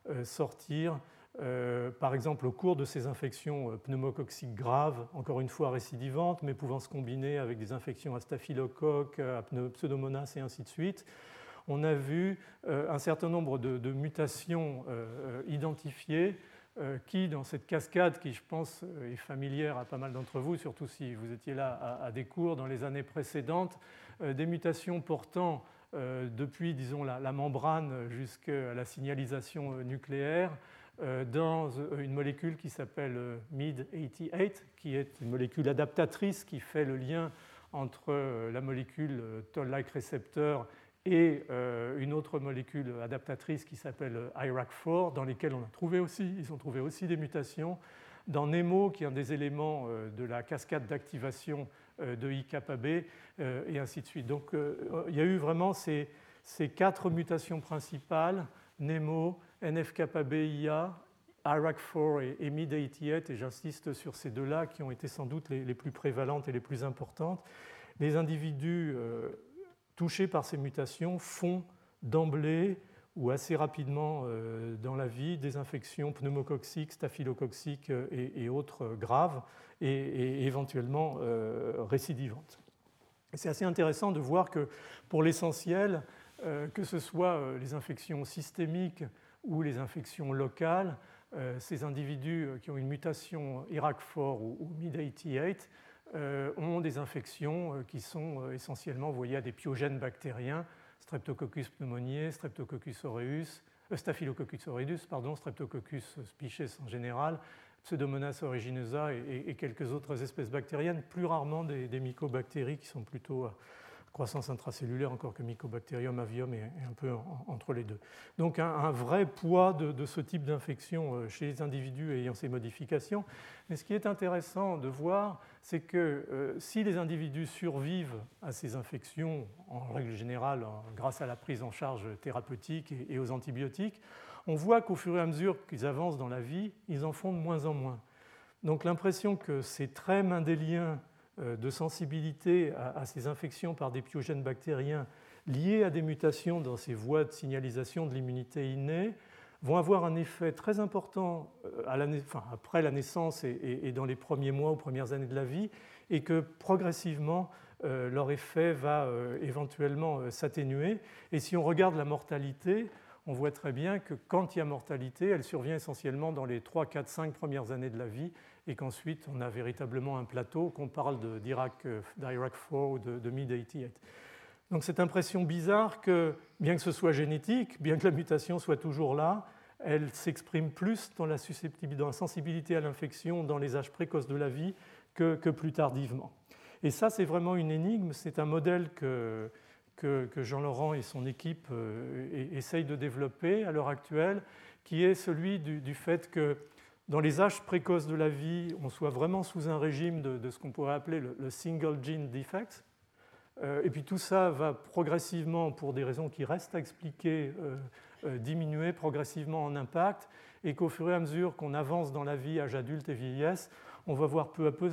euh, sortir, euh, par exemple au cours de ces infections euh, pneumococciques graves, encore une fois récidivantes, mais pouvant se combiner avec des infections à staphylocoque, à pseudomonas et ainsi de suite. On a vu euh, un certain nombre de, de mutations euh, identifiées euh, qui, dans cette cascade qui, je pense, est familière à pas mal d'entre vous, surtout si vous étiez là à, à des cours dans les années précédentes, euh, des mutations portant euh, depuis, disons, la, la membrane jusqu'à la signalisation nucléaire euh, dans une molécule qui s'appelle M I D quatre-vingt-dix-huit, qui est une molécule adaptatrice qui fait le lien entre la molécule Toll-like récepteur et euh, une autre molécule adaptatrice qui s'appelle I R A C quatre, dans lesquelles on a trouvé aussi, ils ont trouvé aussi des mutations. Dans Nemo, qui est un des éléments euh, de la cascade d'activation euh, de I K B, euh, et ainsi de suite. Donc euh, il y a eu vraiment ces, ces quatre mutations principales, Nemo, N F K B I A, I R A C quatre et, et M I D quatre-vingt-dix-huit, et j'insiste sur ces deux-là qui ont été sans doute les, les plus prévalentes et les plus importantes. Les individus euh, touchés par ces mutations font d'emblée ou assez rapidement euh, dans la vie des infections pneumococciques, staphylococciques et, et autres graves et, et éventuellement euh, récidivantes. Et c'est assez intéressant de voir que pour l'essentiel, euh, que ce soit euh, les infections systémiques ou les infections locales, euh, ces individus qui ont une mutation I R A C quatre ou, ou M I D quatre-vingt-dix-huit Euh, ont des infections euh, qui sont euh, essentiellement voyées à des pyogènes bactériens, Streptococcus pneumoniae, Streptococcus aureus, euh, Staphylococcus aureus, pardon, Streptococcus species en général, Pseudomonas aeruginosa et, et, et quelques autres espèces bactériennes, plus rarement des, des mycobactéries qui sont plutôt à croissance intracellulaire, encore que Mycobacterium avium est un peu en, entre les deux. Donc un, un vrai poids de, de ce type d'infection chez les individus ayant ces modifications. Mais ce qui est intéressant de voir, c'est que euh, si les individus survivent à ces infections, en règle générale, en, grâce à la prise en charge thérapeutique et, et aux antibiotiques, on voit qu'au fur et à mesure qu'ils avancent dans la vie, ils en font de moins en moins. Donc l'impression que ces traits mendéliens de sensibilité à, à ces infections par des pyogènes bactériens liés à des mutations dans ces voies de signalisation de l'immunité innée vont avoir un effet très important à la, enfin, après la naissance et, et, et dans les premiers mois ou premières années de la vie, et que progressivement euh, leur effet va euh, éventuellement euh, s'atténuer. Et si on regarde la mortalité, on voit très bien que quand il y a mortalité, elle survient essentiellement dans les trois, quatre, cinq premières années de la vie, et qu'ensuite on a véritablement un plateau, qu'on parle d'I R A C quatre ou de, de M I D quatre-vingt-dix-huit. Donc cette impression bizarre que, bien que ce soit génétique, bien que la mutation soit toujours là, elle s'exprime plus dans la, susceptibilité, dans la sensibilité à l'infection dans les âges précoces de la vie que, que plus tardivement. Et ça, c'est vraiment une énigme, c'est un modèle que, que, que Jean-Laurent et son équipe euh, essayent de développer à l'heure actuelle, qui est celui du, du fait que dans les âges précoces de la vie, on soit vraiment sous un régime de, de ce qu'on pourrait appeler le, le single gene defect. Euh, et puis tout ça va progressivement, pour des raisons qui restent à expliquer, euh, euh, diminuer progressivement en impact, et qu'au fur et à mesure qu'on avance dans la vie, âge adulte et vieillesse, on va voir peu à peu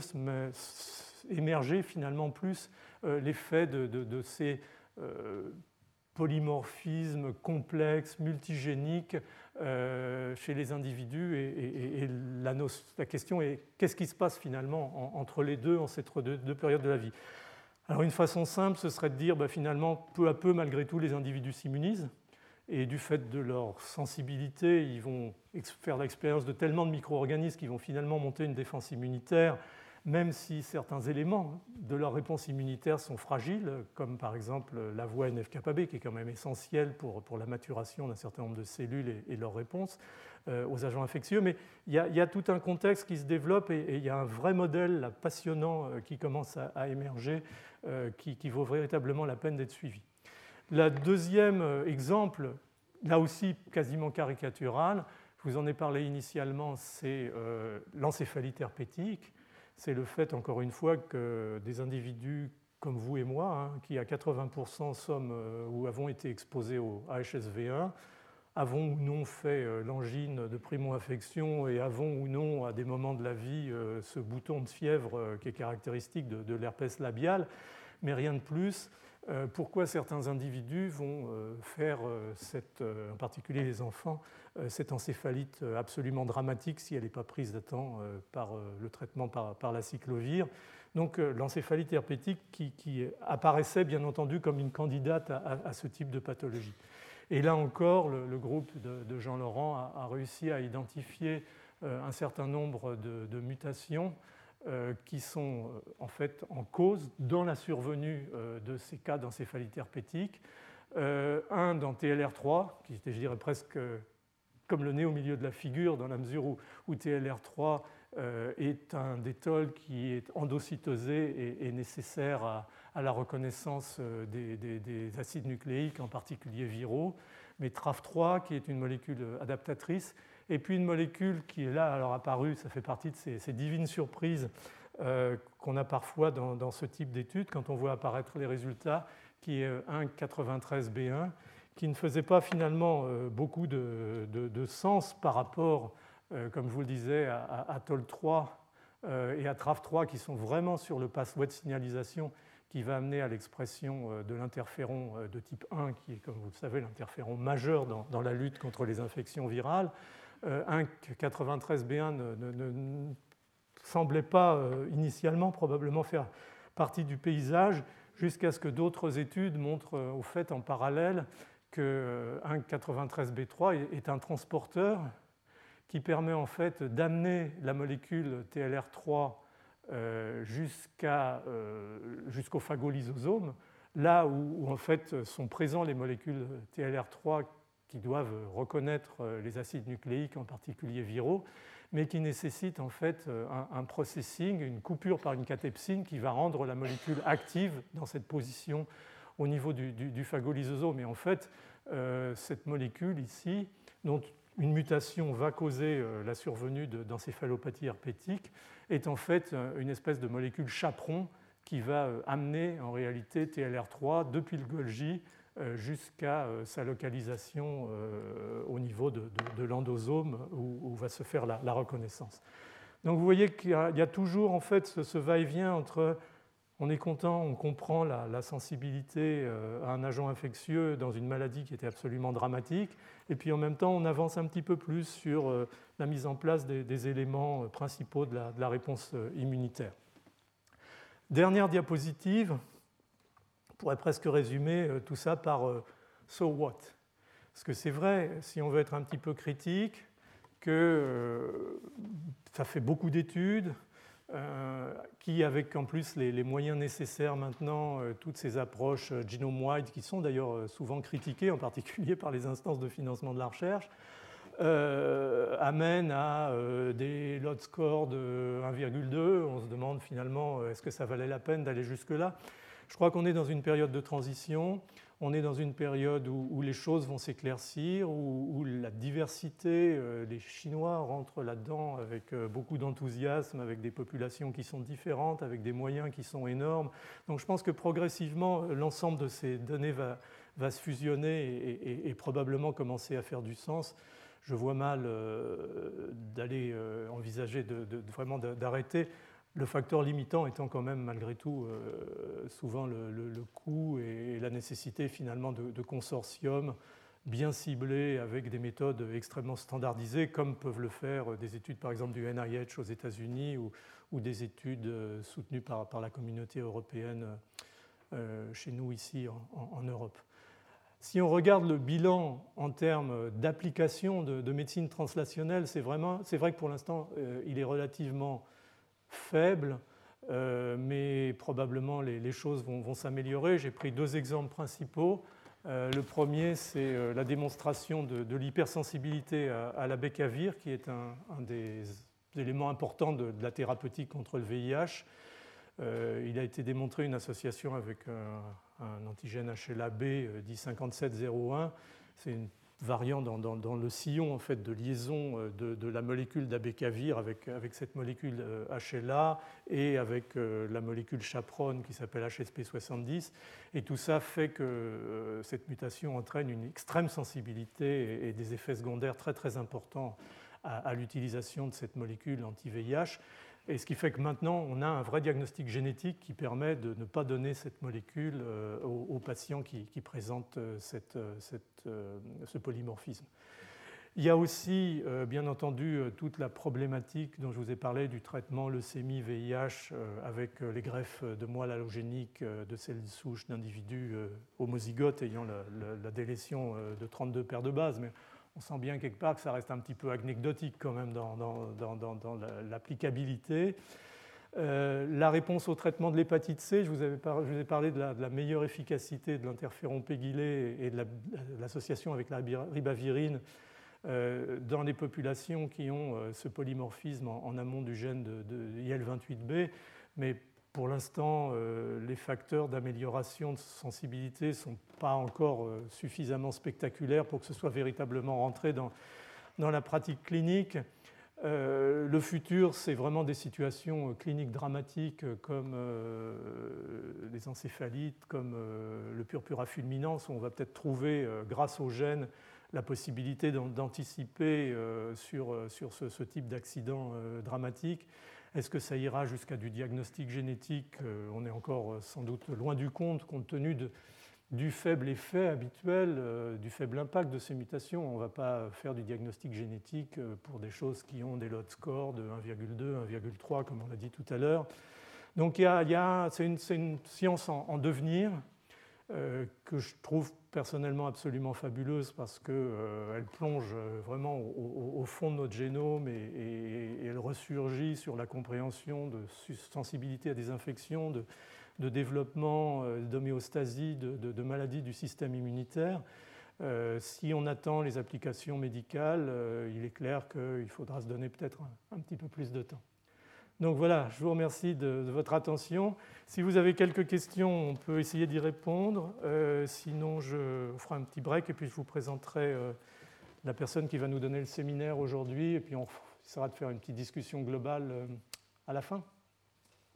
émerger finalement plus euh, l'effet de, de, de ces euh, polymorphismes complexes, multigéniques euh, chez les individus. Et, et, et la, la question est qu'est-ce qui se passe finalement en, entre les deux, en ces deux, deux périodes de la vie. Alors une façon simple, ce serait de dire bah, finalement, peu à peu, malgré tout, les individus s'immunisent. Et du fait de leur sensibilité, ils vont faire l'expérience de tellement de micro-organismes qu'ils vont finalement monter une défense immunitaire, même si certains éléments de leur réponse immunitaire sont fragiles, comme par exemple la voie N F K B, qui est quand même essentielle pour, pour la maturation d'un certain nombre de cellules et, et leur réponse euh, aux agents infectieux. Mais il y, a, il y a tout un contexte qui se développe et, et il y a un vrai modèle là, passionnant euh, qui commence à, à émerger, euh, qui, qui vaut véritablement la peine d'être suivi. Le deuxième exemple, là aussi quasiment caricatural, je vous en ai parlé initialement, c'est euh, l'encéphalite herpétique. C'est le fait, encore une fois, que des individus comme vous et moi, hein, qui à quatre-vingts pour cent sommes euh, ou avons été exposés au H S V un, avons ou non fait euh, l'angine de primo-infection et avons ou non, à des moments de la vie, euh, ce bouton de fièvre euh, qui est caractéristique de, de l'herpès labial, mais rien de plus. euh, pourquoi certains individus vont euh, faire, euh, cette, euh, en particulier les enfants, euh, cette encéphalite absolument dramatique si elle n'est pas prise à temps euh, par euh, le traitement par, par la cyclovir. Donc euh, l'encéphalite herpétique qui, qui apparaissait bien entendu comme une candidate à, à, à ce type de pathologie. Et là encore, le, le groupe de, de Jean Laurent a, a réussi à identifier euh, un certain nombre de, de mutations euh, qui sont euh, en fait en cause dans la survenue euh, de ces cas d'encéphalite herpétique. Euh, un dans T L R trois, qui était, je dirais, presque comme le nez au milieu de la figure, dans la mesure où, où T L R trois euh, est un détol qui est endocytosé et, et nécessaire à, à la reconnaissance des, des, des acides nucléiques, en particulier viraux, mais T R A F trois, qui est une molécule adaptatrice, et puis une molécule qui est là alors apparue, ça fait partie de ces, ces divines surprises euh, qu'on a parfois dans, dans ce type d'études, quand on voit apparaître les résultats, qui est un quatre-vingt-treize B un, qui ne faisait pas finalement euh, beaucoup de, de, de sens par rapport, euh, comme je vous le disais, à, à, à T O L trois euh, et à T R A F trois, qui sont vraiment sur le pathway de signalisation qui va amener à l'expression de l'interféron de type un, qui est, comme vous le savez, l'interféron majeur dans, dans la lutte contre les infections virales. Euh, un quatre-vingt-treize B un ne, ne, ne semblait pas euh, initialement probablement faire partie du paysage, jusqu'à ce que d'autres études montrent euh, au fait en parallèle que un quatre-vingt-treize B trois est un transporteur qui permet en fait d'amener la molécule T L R trois euh, jusqu'à, euh, jusqu'au phagolysosome, là où, où en fait sont présents les molécules T L R trois qui doivent reconnaître les acides nucléiques, en particulier viraux, mais qui nécessitent en fait un, un processing, une coupure par une catepsine qui va rendre la molécule active dans cette position au niveau du, du, du phagolysosome. Et en fait, euh, cette molécule ici, dont une mutation va causer euh, la survenue de, d'encéphalopathie herpétique, est en fait euh, une espèce de molécule chaperon qui va euh, amener en réalité T L R trois depuis le Golgi euh, jusqu'à euh, sa localisation euh, au niveau de, de, de l'endosome où, où va se faire la, la reconnaissance. Donc vous voyez qu'il y a, il y a toujours en fait ce, ce va-et-vient entre on est content, on comprend la, la sensibilité à un agent infectieux dans une maladie qui était absolument dramatique, et puis en même temps on avance un petit peu plus sur la mise en place des, des éléments principaux de la, de la réponse immunitaire. Dernière diapositive, on pourrait presque résumer tout ça par « so what ». Parce que c'est vrai, si on veut être un petit peu critique, que ça fait beaucoup d'études, Euh, qui, avec en plus les, les moyens nécessaires maintenant, euh, toutes ces approches euh, genome-wide, qui sont d'ailleurs euh, souvent critiquées, en particulier par les instances de financement de la recherche, euh, amènent à euh, des lot scores de un virgule deux. On se demande finalement, euh, est-ce que ça valait la peine d'aller jusque-là ? Je crois qu'on est dans une période de transition. On est dans une période où, où les choses vont s'éclaircir, où, où la diversité, euh, les Chinois rentrent là-dedans avec euh, beaucoup d'enthousiasme, avec des populations qui sont différentes, avec des moyens qui sont énormes. Donc je pense que progressivement, l'ensemble de ces données va, va se fusionner et, et, et probablement commencer à faire du sens. Je vois mal euh, d'aller euh, envisager de, de, de vraiment d'arrêter. Le facteur limitant étant quand même malgré tout euh, souvent le, le, le coût et la nécessité finalement de, de consortiums bien ciblés avec des méthodes extrêmement standardisées, comme peuvent le faire des études par exemple du N I H aux États-Unis ou, ou des études soutenues par, par la communauté européenne euh, chez nous ici en, en, en Europe. Si on regarde le bilan en termes d'application de, de médecine translationnelle, c'est, vraiment, c'est vrai que pour l'instant euh, il est relativement faible, euh, mais probablement les, les choses vont, vont s'améliorer. J'ai pris deux exemples principaux. Euh, le premier, c'est euh, la démonstration de, de l'hypersensibilité à, à la bécavir, qui est un, un des éléments importants de, de la thérapeutique contre le V I H. Euh, il a été démontré une association avec un, un antigène H L A B euh, dit cinquante-sept zéro un. C'est une variant dans, dans, dans le sillon en fait, de liaison de, de la molécule d'abécavir avec, avec cette molécule H L A et avec euh, la molécule chaperone qui s'appelle H S P soixante-dix. Et tout ça fait que euh, cette mutation entraîne une extrême sensibilité et, et des effets secondaires très très importants à, à l'utilisation de cette molécule anti-V I H. Et ce qui fait que maintenant, on a un vrai diagnostic génétique qui permet de ne pas donner cette molécule aux, aux patients qui, qui présentent cette, cette, ce polymorphisme. Il y a aussi, bien entendu, toute la problématique dont je vous ai parlé du traitement leucémie V I H avec les greffes de moelle allogénique de cellules souches d'individus homozygotes ayant la, la, la délétion de trente-deux paires de bases. Mais on sent bien quelque part que ça reste un petit peu anecdotique quand même dans, dans, dans, dans, dans l'applicabilité. Euh, la réponse au traitement de l'hépatite C, je vous, avais par, je vous ai parlé de la, de la meilleure efficacité de l'interféron pégylé et de la, l'association avec la ribavirine euh, dans les populations qui ont euh, ce polymorphisme en, en amont du gène de, de I L vingt-huit B. Mais pour l'instant, euh, les facteurs d'amélioration de sensibilité ne sont pas encore euh, suffisamment spectaculaires pour que ce soit véritablement rentré dans, dans la pratique clinique. Euh, le futur, c'est vraiment des situations cliniques dramatiques comme euh, les encéphalites, comme euh, le purpura fulminans, où on va peut-être trouver, euh, grâce au gène, la possibilité d'anticiper euh, sur, sur ce, ce type d'accident euh, dramatique. Est-ce que ça ira jusqu'à du diagnostic génétique? euh, On est encore sans doute loin du compte, compte tenu de, du faible effet habituel, euh, du faible impact de ces mutations. On ne va pas faire du diagnostic génétique pour des choses qui ont des lot scores de un virgule deux, un virgule trois, comme on l'a dit tout à l'heure. Donc il y a, il y a, c'est, une, c'est une science en, en devenir euh, que je trouve personnellement absolument fabuleuse parce qu'elle euh, plonge vraiment au, au, au fond de notre génome et, et, et elle ressurgit sur la compréhension de sensibilité à des infections, de, de développement, d'homéostasie, de, de, de maladies du système immunitaire. Euh, si on attend les applications médicales, euh, il est clair qu'il faudra se donner peut-être un, un petit peu plus de temps. Donc voilà, je vous remercie de, de votre attention. Si vous avez quelques questions, on peut essayer d'y répondre. Euh, sinon, je ferai un petit break et puis je vous présenterai euh, la personne qui va nous donner le séminaire aujourd'hui. Et puis on essaiera de faire une petite discussion globale euh, à la fin.